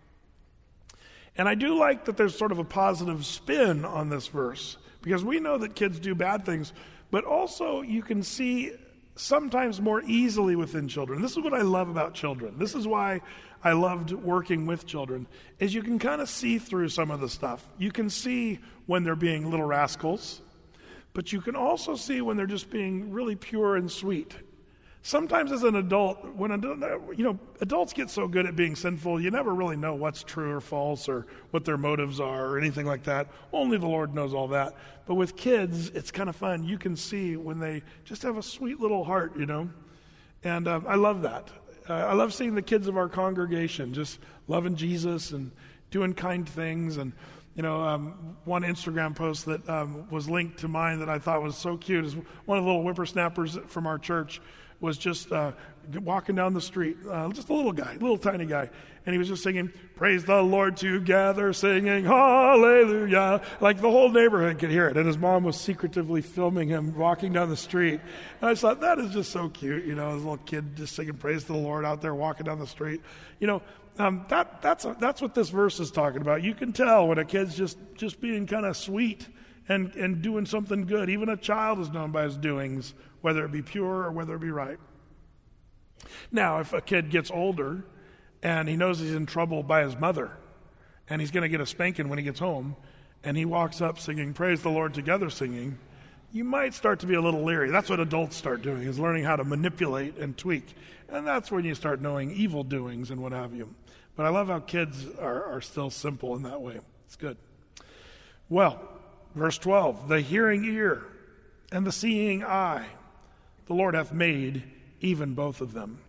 And I do like that there's sort of a positive spin on this verse, because we know that kids do bad things, but also you can see sometimes more easily within children. This is what I love about children. This is why I loved working with children, is you can kind of see through some of the stuff. You can see when they're being little rascals, but you can also see when they're just being really pure and sweet. Sometimes as an adult, adults get so good at being sinful, you never really know what's true or false or what their motives are or anything like that. Only the Lord knows all that. But with kids, it's kind of fun. You can see when they just have a sweet little heart, And I love that. I love seeing the kids of our congregation just loving Jesus and doing kind things. And, one Instagram post that was linked to mine that I thought was so cute is one of the little whippersnappers from our church was just walking down the street, just a little guy, little tiny guy, and he was just singing, "Praise the Lord together, singing hallelujah," like the whole neighborhood could hear it, and his mom was secretively filming him walking down the street. And I just thought, that is just so cute, this little kid just singing praise to the Lord out there walking down the street. That's what this verse is talking about. You can tell when a kid's just being kind of sweet and doing something good. Even a child is known by his doings, whether it be pure or whether it be right. Now, if a kid gets older and he knows he's in trouble by his mother and he's going to get a spanking when he gets home and he walks up singing praise the Lord together singing, you might start to be a little leery. That's what adults start doing, is learning how to manipulate and tweak. And that's when you start knowing evil doings and what have you. But I love how kids are still simple in that way. It's good. Well, verse 12, the hearing ear and the seeing eye, the Lord hath made even both of them.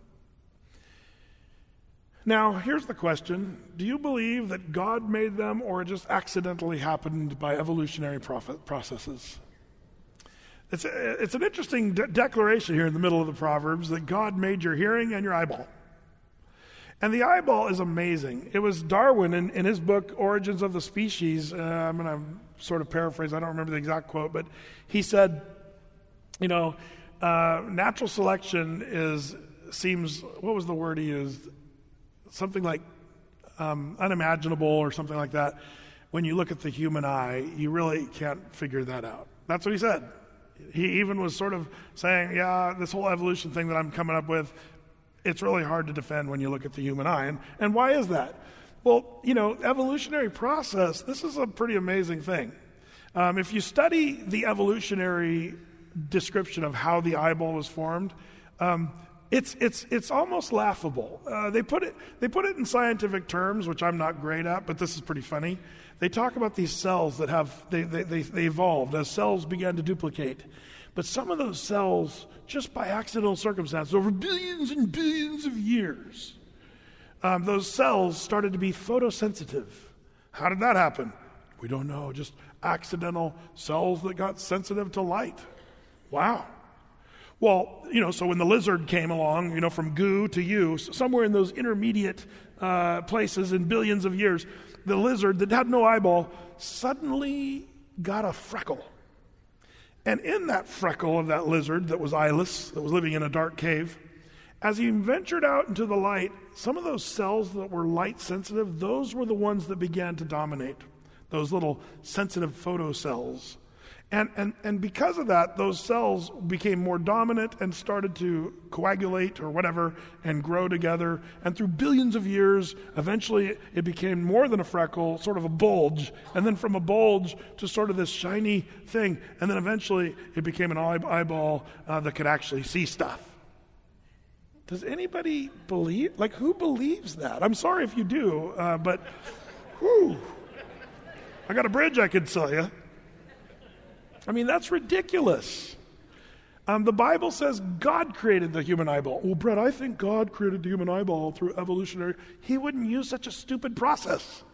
Now, here's the question. Do you believe that God made them, or it just accidentally happened by evolutionary processes? It's an interesting declaration here in the middle of the Proverbs that God made your hearing and your eyeball. And the eyeball is amazing. It was Darwin in his book, Origins of the Species. I'm going to sort of paraphrase. I don't remember the exact quote, but he said, natural selection seems, what was the word he used? Something like unimaginable or something like that. When you look at the human eye, you really can't figure that out. That's what he said. He even was sort of saying, this whole evolution thing that I'm coming up with, it's really hard to defend when you look at the human eye. And why is that? Well, evolutionary process, this is a pretty amazing thing. If you study the evolutionary description of how the eyeball was formed, it's almost laughable. They put it in scientific terms, which I'm not great at, but this is pretty funny. They talk about these cells that they evolved as cells began to duplicate. But some of those cells, just by accidental circumstances, over billions and billions of years, those cells started to be photosensitive. How did that happen? We don't know. Just accidental cells that got sensitive to light. Wow. Well, so when the lizard came along, from goo to you, somewhere in those intermediate places in billions of years, the lizard that had no eyeball suddenly got a freckle. And in that freckle of that lizard that was eyeless, that was living in a dark cave, as he ventured out into the light, some of those cells that were light sensitive, those were the ones that began to dominate, those little sensitive photocells. And because of that, those cells became more dominant and started to coagulate or whatever and grow together. And through billions of years, eventually it became more than a freckle, sort of a bulge. And then from a bulge to sort of this shiny thing. And then eventually it became an eyeball that could actually see stuff. Does anybody believe? Who believes that? I'm sorry if you do, but whew, I got a bridge I could sell you. I mean, that's ridiculous. The Bible says God created the human eyeball. Well, Brett, I think God created the human eyeball through evolutionary. He wouldn't use such a stupid process.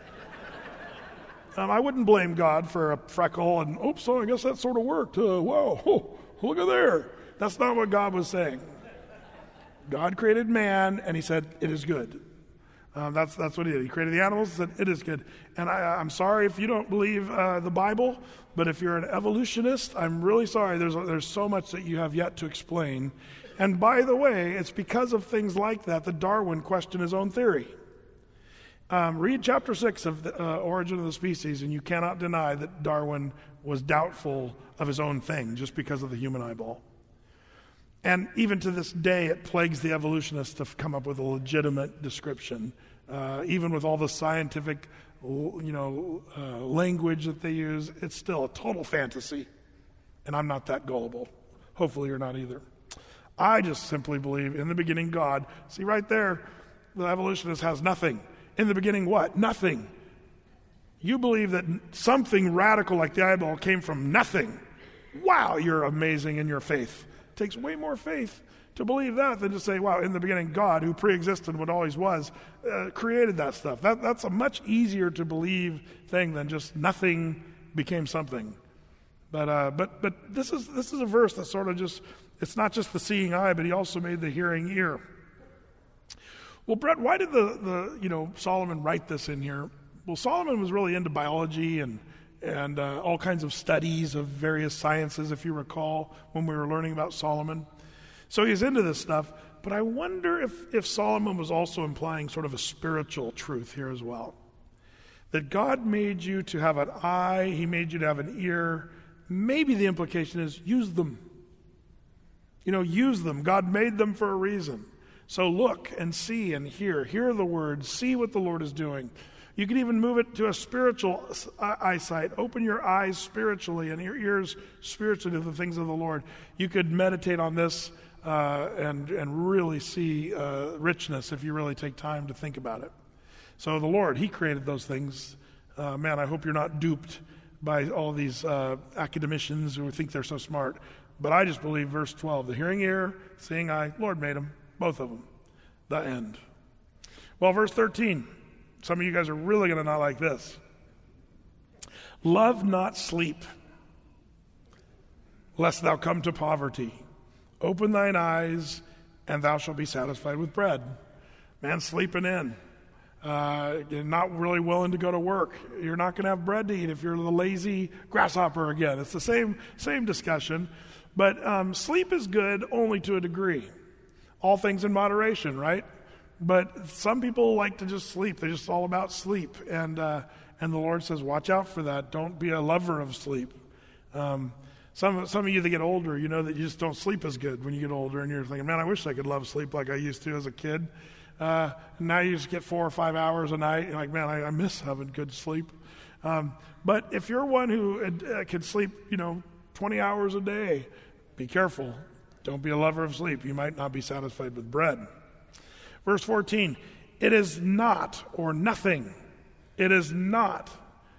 I wouldn't blame God for a freckle and, oops, I guess that sort of worked. Whoa, look at there. That's not what God was saying. God created man, and he said, it is good. That's what he did. He created the animals and said, it is good. And I'm sorry if you don't believe the Bible, but if you're an evolutionist, I'm really sorry. There's so much that you have yet to explain. And by the way, it's because of things like that Darwin questioned his own theory. Read chapter 6 of the Origin of the Species, and you cannot deny that Darwin was doubtful of his own thing just because of the human eyeball. And even to this day, it plagues the evolutionists to come up with a legitimate description, even with all the scientific, language that they use. It's still a total fantasy, and I'm not that gullible. Hopefully, you're not either. I just simply believe in the beginning, God. See, right there, the evolutionist has nothing. In the beginning, what? Nothing. You believe that something radical like the eyeball came from nothing. Wow, you're amazing in your faith. It takes way more faith to believe that than to say, wow, in the beginning, God, who pre-existed what always was, created that stuff. That's a much easier to believe thing than just nothing became something. But this is a verse that sort of just, it's not just the seeing eye, but he also made the hearing ear. Well, Brett, why did Solomon write this in here? Well, Solomon was really into biology and all kinds of studies of various sciences, if you recall, when we were learning about Solomon. So he's into this stuff, but I wonder if Solomon was also implying sort of a spiritual truth here as well. That God made you to have an eye, he made you to have an ear. Maybe the implication is use them. Use them. God made them for a reason. So look and see and hear the word, see what the Lord is doing. You can even move it to a spiritual eyesight. Open your eyes spiritually and your ears spiritually to the things of the Lord. You could meditate on this and really see richness if you really take time to think about it. So the Lord, he created those things. Man, I hope you're not duped by all these academicians who think they're so smart. But I just believe verse 12, the hearing ear, seeing eye, Lord made them, both of them. The end. Well, verse 13. Some of you guys are really going to not like this. Love not sleep, lest thou come to poverty. Open thine eyes, and thou shalt be satisfied with bread. Man, sleeping in. You're not really willing to go to work. You're not going to have bread to eat if you're the lazy grasshopper again. It's the same discussion. But sleep is good only to a degree. All things in moderation, right? But some people like to just sleep. They're just all about sleep. And the Lord says, watch out for that. Don't be a lover of sleep. Some of you that get older, you know that you just don't sleep as good when you get older. And you're thinking, man, I wish I could love sleep like I used to as a kid. Now you just get 4 or 5 hours a night. You're like, man, I miss having good sleep. But if you're one who can sleep, 20 hours a day, be careful. Don't be a lover of sleep. You might not be satisfied with bread. Verse 14, it is not or nothing. It is not,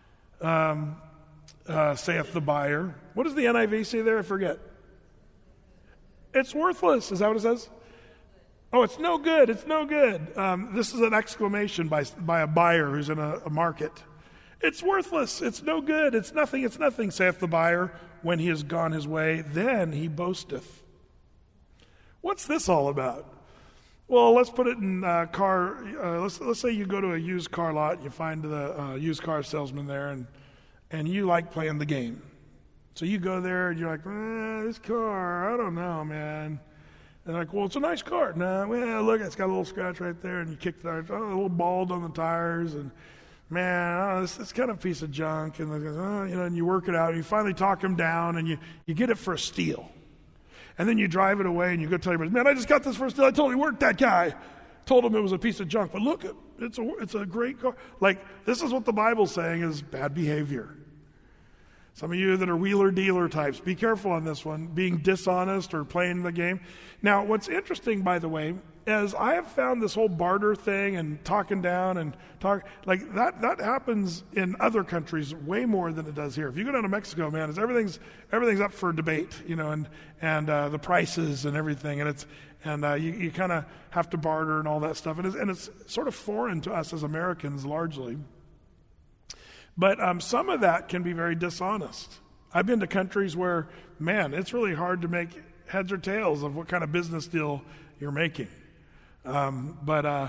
saith the buyer. What does the NIV say there? I forget. It's worthless. Is that what it says? Oh, it's no good. It's no good. This is an exclamation by a buyer who's in a market. It's worthless. It's no good. It's nothing, saith the buyer. When he has gone his way, then he boasteth. What's this all about? Well, let's put it in car. Let's say you go to a used car lot, and you find the used car salesman there, and you like playing the game. So you go there, and you're like, this car, I don't know, man. And they're like, well, it's a nice car. No, well, look, it's got a little scratch right there, and you kick the tires, a little bald on the tires, and man, it's kind of a piece of junk. And and you work it out, and you finally talk him down, and you get it for a steal. And then you drive it away and you go tell your buddies, man, I just got this for a steal. I totally worked that guy. Told him it was a piece of junk. But look, it's a great car. Like, this is what the Bible's saying is bad behavior. Some of you that are wheeler-dealer types, be careful on this one, being dishonest or playing the game. Now, what's interesting, by the way, is I have found this whole barter thing and talking down and like that happens in other countries way more than it does here. If you go down to Mexico, man, everything's up for debate, and the prices and everything, and you kind of have to barter and all that stuff, and it's sort of foreign to us as Americans largely. But some of that can be very dishonest. I've been to countries where, man, it's really hard to make heads or tails of what kind of business deal you're making. I'm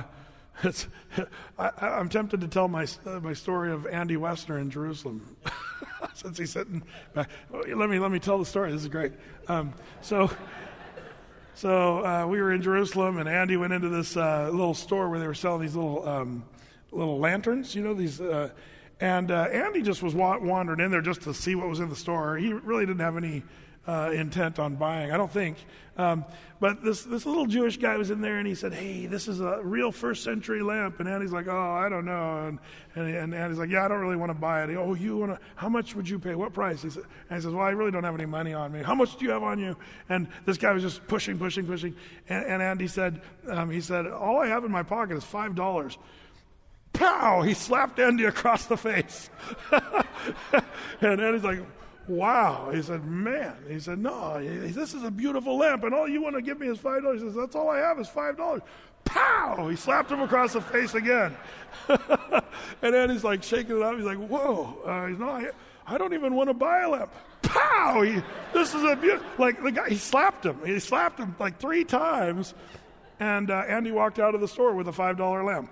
tempted to tell my story of Andy Westner in Jerusalem, since he's sitting back. Let me tell the story. This is great. So we were in Jerusalem, and Andy went into this little store where they were selling these little lanterns. These. And Andy just was wandering in there just to see what was in the store. He really didn't have any intent on buying. I don't think. But this little Jewish guy was in there, and he said, "Hey, this is a real first century lamp." And Andy's like, "Oh, I don't know." And Andy's like, "Yeah, I don't really want to buy it." "Oh, you want to? How much would you pay? What price?" And he says, "Well, I really don't have any money on me." "How much do you have on you?" And this guy was just pushing. And Andy said, "All I have in my pocket is $5. Pow! He slapped Andy across the face. And Andy's like, "Wow." He said, "Man." He said, "No, this is a beautiful lamp, and all you want to give me is $5. He says, "That's all I have is $5. Pow! He slapped him across the face again. And Andy's like shaking it up. He's like, "Whoa." He's, "No, I don't even want to buy a lamp." Pow! This is a beautiful, like the guy, he slapped him. He slapped him like 3 times. And Andy walked out of the store with a $5 lamp.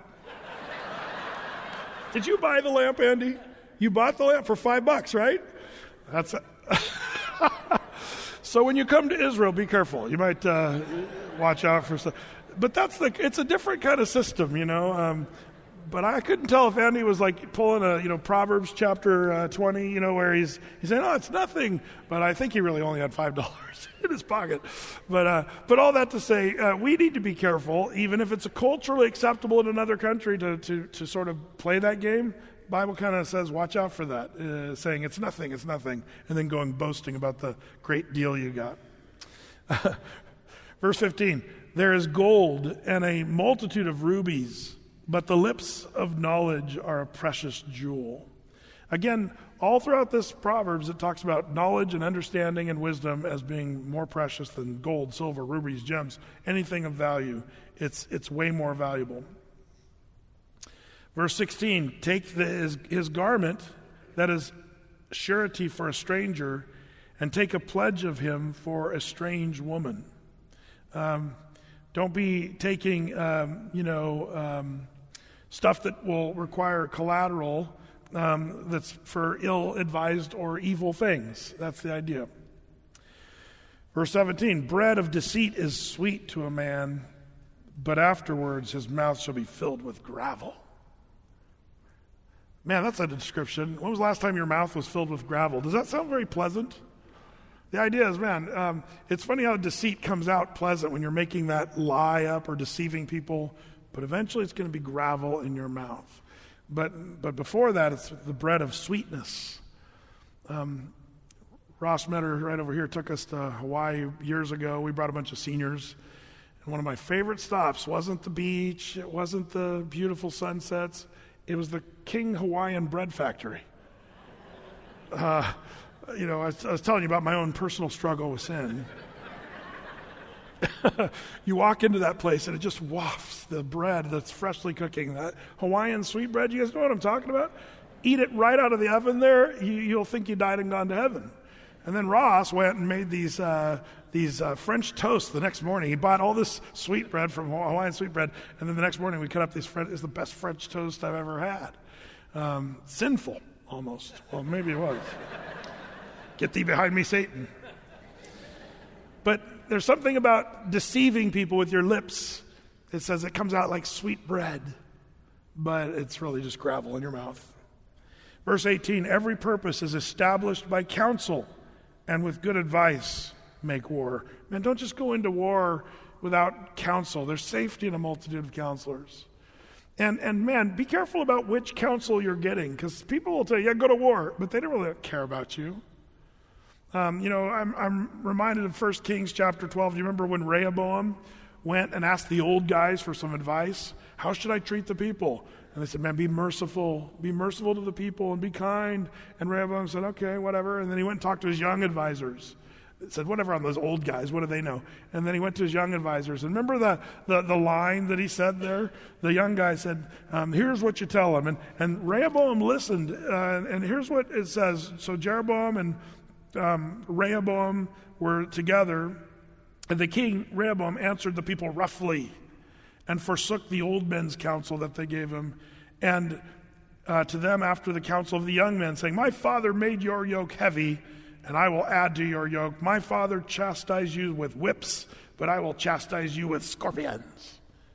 Did you buy the lamp, Andy? You bought the lamp for $5, right? That's it. So when you come to Israel, be careful. You might watch out for stuff. But it's a different kind of system, you know. But I couldn't tell if Andy was like pulling a, Proverbs chapter 20, where he's saying, "Oh, it's nothing." But I think he really only had $5 in his pocket. But all that to say, we need to be careful, even if it's culturally acceptable in another country to sort of play that game. Bible kind of says, watch out for that, saying it's nothing, and then going boasting about the great deal you got. Verse 15, "There is gold and a multitude of rubies, but the lips of knowledge are a precious jewel." Again, all throughout this Proverbs, it talks about knowledge and understanding and wisdom as being more precious than gold, silver, rubies, gems, anything of value. It's way more valuable. Verse 16, "Take his garment, that is surety for a stranger, and take a pledge of him for a strange woman." Don't be taking, stuff that will require collateral that's for ill-advised or evil things. That's the idea. Verse 17, "Bread of deceit is sweet to a man, but afterwards his mouth shall be filled with gravel." Man, that's a description. When was the last time your mouth was filled with gravel? Does that sound very pleasant? The idea is, it's funny how deceit comes out pleasant when you're making that lie up or deceiving people, but eventually it's going to be gravel in your mouth. But before that, it's the bread of sweetness. Ross Metter, right over here, took us to Hawaii years ago. We brought a bunch of seniors. And one of my favorite stops wasn't the beach. It wasn't the beautiful sunsets. It was the King Hawaiian Bread Factory. I was telling you about my own personal struggle with sin. You walk into that place and it just wafts the bread that's freshly cooking. That Hawaiian sweet bread, you guys know what I'm talking about? Eat it right out of the oven there, you'll think you died and gone to heaven. And then Ross went and made these French toast the next morning. He bought all this sweet bread from Hawaiian sweet bread, and then the next morning we cut up these French. It's the best French toast I've ever had. Sinful, almost. Well, maybe it was. Get thee behind me, Satan. But there's something about deceiving people with your lips. It says it comes out like sweet bread, but it's really just gravel in your mouth. Verse 18, "Every purpose is established by counsel, and with good advice make war." Man, don't just go into war without counsel. There's safety in a multitude of counselors. And man, be careful about which counsel you're getting, because people will tell you, "Yeah, go to war," but they don't really care about you. I'm reminded of 1 Kings chapter 12. Do you remember when Rehoboam went and asked the old guys for some advice? How should I treat the people? And they said, "Man, be merciful to the people and be kind." And Rehoboam said, "Okay, whatever." And then he went and talked to his young advisors. He said, "Whatever on those old guys, what do they know?" And then he went to his young advisors. And remember the line that he said there? The young guy said, "Here's what you tell him." And Rehoboam listened, and here's what it says. So Jeroboam and Rehoboam were together, and the king Rehoboam answered the people roughly and forsook the old men's counsel that they gave him, and to them after the counsel of the young men, saying, "My father made your yoke heavy, and I will add to your yoke. My father chastised you with whips, but I will chastise you with scorpions."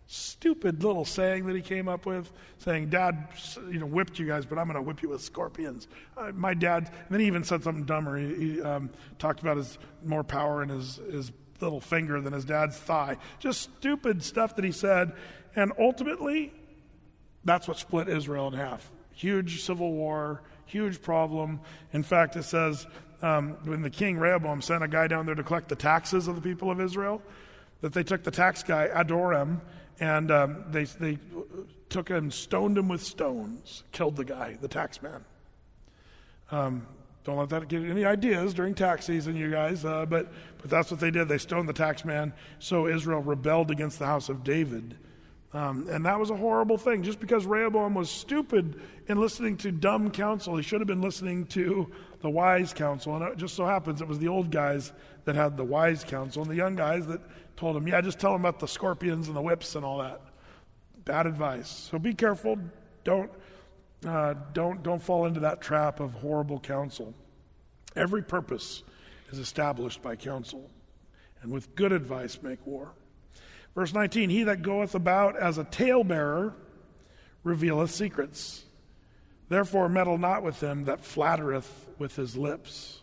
Stupid little saying that he came up with, saying, Dad, whipped you guys, but I'm going to whip you with scorpions. My dad, and then he even said something dumber. He talked about his more power in his little finger than his dad's thigh. Just stupid stuff that he said. And ultimately, that's what split Israel in half. Huge civil war, huge problem. In fact, it says when the king Rehoboam sent a guy down there to collect the taxes of the people of Israel, that they took the tax guy, Adoram, and they took him, stoned him with stones, killed the guy, the tax man. Don't let that give you any ideas during tax season, you guys, but that's what they did. They stoned the tax man, so Israel rebelled against the house of David. And that was a horrible thing. Just because Rehoboam was stupid in listening to dumb counsel, he should have been listening to the wise counsel. And it just so happens it was the old guys that had the wise counsel, and the young guys that told him, just tell him about the scorpions and the whips and all that. Bad advice. So be careful. Don't fall into that trap of horrible counsel. Every purpose is established by counsel, and with good advice make war. Verse 19, he that goeth about as a talebearer revealeth secrets. Therefore meddle not with him that flattereth with his lips.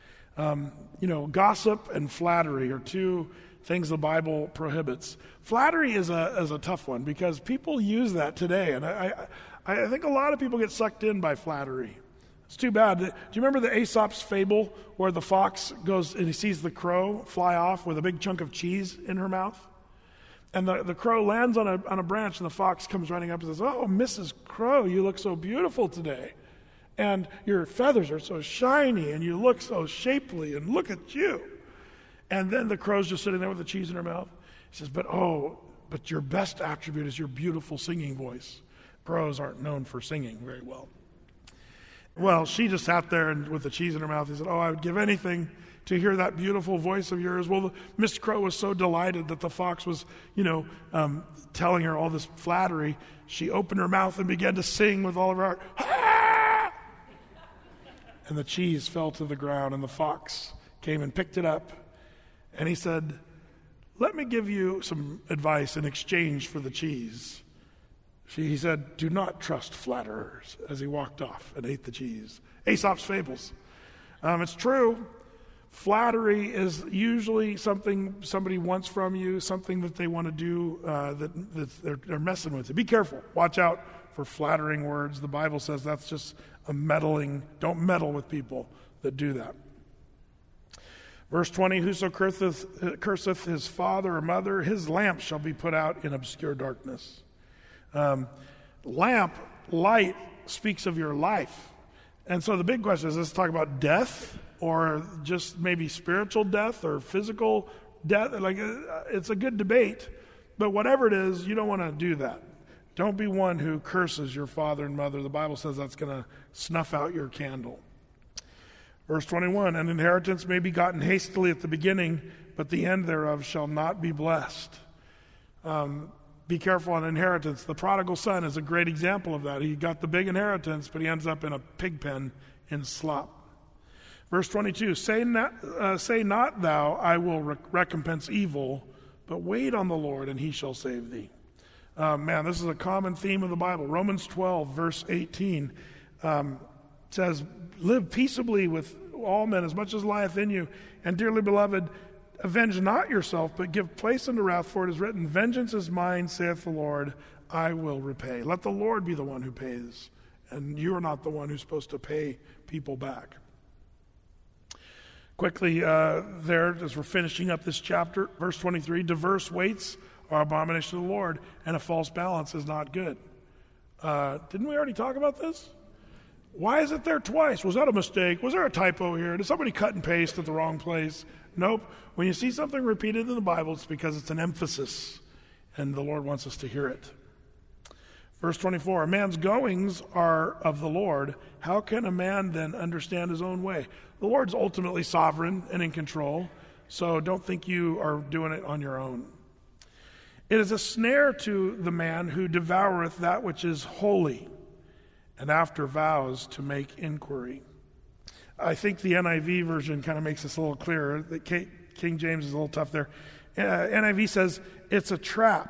Gossip and flattery are two things the Bible prohibits. Flattery is a tough one because people use that today, and I think a lot of people get sucked in by flattery. It's too bad. Do you remember the Aesop's fable where the fox goes and he sees the crow fly off with a big chunk of cheese in her mouth? And the crow lands on a branch, and the fox comes running up and says, "Oh, Mrs. Crow, you look so beautiful today. And your feathers are so shiny, and you look so shapely, and look at you." And then the crow's just sitting there with the cheese in her mouth. He says, but your best attribute is your beautiful singing voice. Crows aren't known for singing very well. Well, she just sat there and with the cheese in her mouth. He said, I would give anything to hear that beautiful voice of yours. Well, Miss Crow was so delighted that the fox was, telling her all this flattery. She opened her mouth and began to sing with all of her heart. Ah! And the cheese fell to the ground, and the fox came and picked it up. And he said, "Let me give you some advice in exchange for the cheese." He said, "Do not trust flatterers," as he walked off and ate the cheese. Aesop's fables. It's true. Flattery is usually something somebody wants from you, something that they want to do that they're messing with you. Be careful. Watch out for flattering words. The Bible says that's just a meddling. Don't meddle with people that do that. Verse 20, whoso curseth his father or mother, his lamp shall be put out in obscure darkness. Light speaks of your life. And so the big question is, let's talk about death or just maybe spiritual death or physical death. It's a good debate, but whatever it is, you don't want to do that. Don't be one who curses your father and mother. The Bible says that's going to snuff out your candle. Verse 21, an inheritance may be gotten hastily at the beginning, but the end thereof shall not be blessed. Be careful on inheritance. The prodigal son is a great example of that. He got the big inheritance, but he ends up in a pig pen in slop. Verse 22, say not thou, I will recompense evil, but wait on the Lord, and he shall save thee. This is a common theme of the Bible. Romans 12, verse 18 says, live peaceably with all men as much as lieth in you, and dearly beloved, avenge not yourself, but give place unto wrath, for it is written, vengeance is mine, saith the Lord, I will repay. Let the Lord be the one who pays, and you are not the one who's supposed to pay people back. Quickly there, as we're finishing up this chapter, verse 23, diverse weights are abomination to the Lord, and a false balance is not good. Didn't we already talk about this? Why is it there twice? Was that a mistake? Was there a typo here? Did somebody cut and paste at the wrong place? Nope. When you see something repeated in the Bible, it's because it's an emphasis, and the Lord wants us to hear it. Verse 24, a man's goings are of the Lord. How can a man then understand his own way? The Lord's ultimately sovereign and in control, so don't think you are doing it on your own. It is a snare to the man who devoureth that which is holy, and after vows to make inquiry. I think the NIV version kind of makes this a little clearer. The King James is a little tough there. NIV says, it's a trap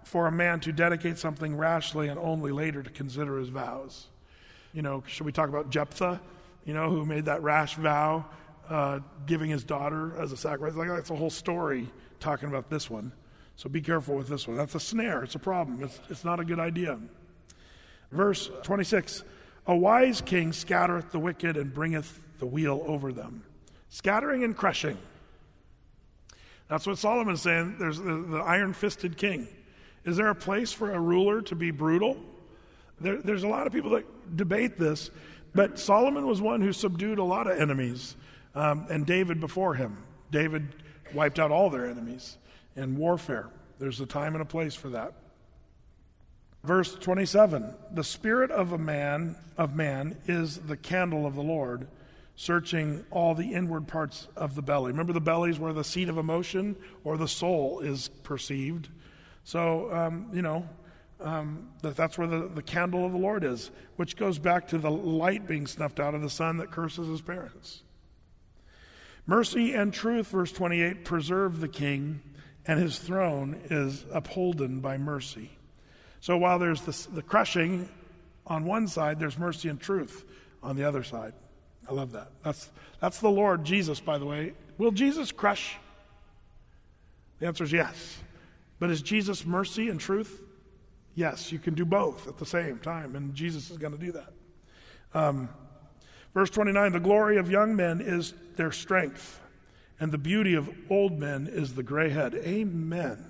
for a man to dedicate something rashly and only later to consider his vows. Should we talk about Jephthah, who made that rash vow, giving his daughter as a sacrifice? That's a whole story talking about this one. So be careful with this one. That's a snare. It's a problem. It's not a good idea. Verse 26, a wise king scattereth the wicked and bringeth the wheel over them. Scattering and crushing. That's what Solomon's saying. There's the iron-fisted king. Is there a place for a ruler to be brutal? There's a lot of people that debate this, but Solomon was one who subdued a lot of enemies, and David before him. David wiped out all their enemies in warfare. There's a time and a place for that. Verse 27, the spirit of man is the candle of the Lord, searching all the inward parts of the belly. Remember, the belly is where the seat of emotion or the soul is perceived. So, that's where the candle of the Lord is, which goes back to the light being snuffed out of the son that curses his parents. Mercy and truth, verse 28, preserve the king, and his throne is upholden by mercy. So while there's the crushing on one side, there's mercy and truth on the other side. I love that. That's the Lord Jesus, by the way. Will Jesus crush? The answer is yes. But is Jesus mercy and truth? Yes, you can do both at the same time, and Jesus is going to do that. Verse 29, the glory of young men is their strength, and the beauty of old men is the gray head. Amen.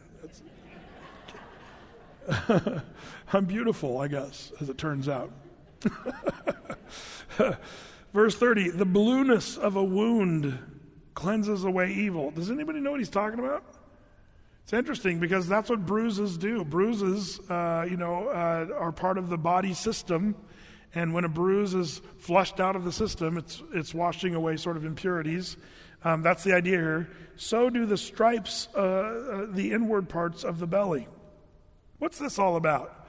I'm beautiful, I guess, as it turns out. Verse 30, the blueness of a wound cleanses away evil. Does anybody know what he's talking about? It's interesting because that's what bruises do. Bruises, are part of the body system, and when a bruise is flushed out of the system, it's washing away sort of impurities. That's the idea here. So do the stripes, the inward parts of the belly. What's this all about?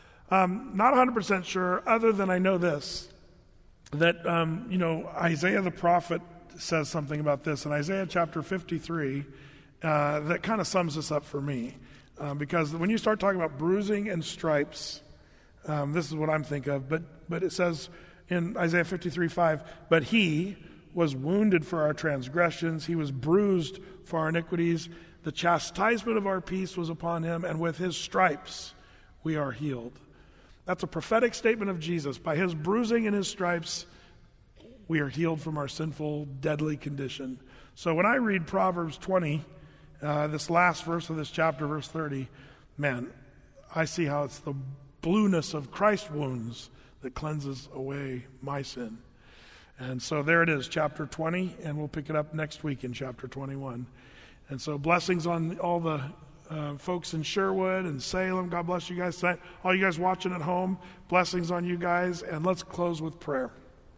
Not 100% sure, other than I know this, that, Isaiah the prophet says something about this. In Isaiah chapter 53, that kind of sums this up for me. Because when you start talking about bruising and stripes, this is what I'm thinking of. But it says in Isaiah 53:5, but he was wounded for our transgressions, he was bruised for our iniquities. The chastisement of our peace was upon him, and with his stripes we are healed. That's a prophetic statement of Jesus. By his bruising and his stripes, we are healed from our sinful, deadly condition. So when I read Proverbs 20, this last verse of this chapter, verse 30, man, I see how it's the blueness of Christ's wounds that cleanses away my sin. And so there it is, chapter 20, and we'll pick it up next week in chapter 21. And so blessings on all the folks in Sherwood and Salem. God bless you guys. All you guys watching at home, blessings on you guys. And let's close with prayer.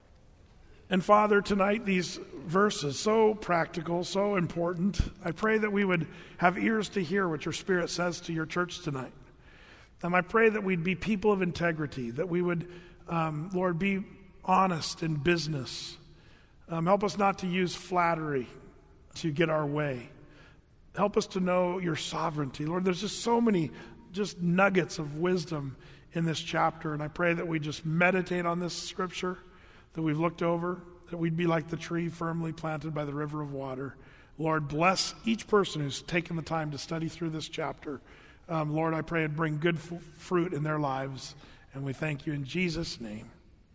And Father, tonight these verses, so practical, so important. I pray that we would have ears to hear what your Spirit says to your church tonight. And I pray that we'd be people of integrity, that we would, Lord, be honest in business. Help us not to use flattery to get our way. Help us to know your sovereignty. Lord, there's just so many just nuggets of wisdom in this chapter, and I pray that we just meditate on this scripture that we've looked over, that we'd be like the tree firmly planted by the river of water. Lord, bless each person who's taken the time to study through this chapter. Lord, I pray it'd bring good fruit in their lives, and we thank you in Jesus' name.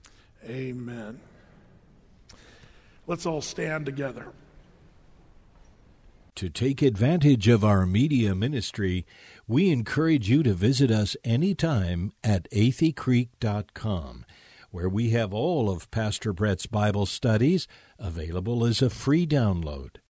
Amen. Let's all stand together. To take advantage of our media ministry, we encourage you to visit us anytime at atheycreek.com, where we have all of Pastor Brett's Bible studies available as a free download.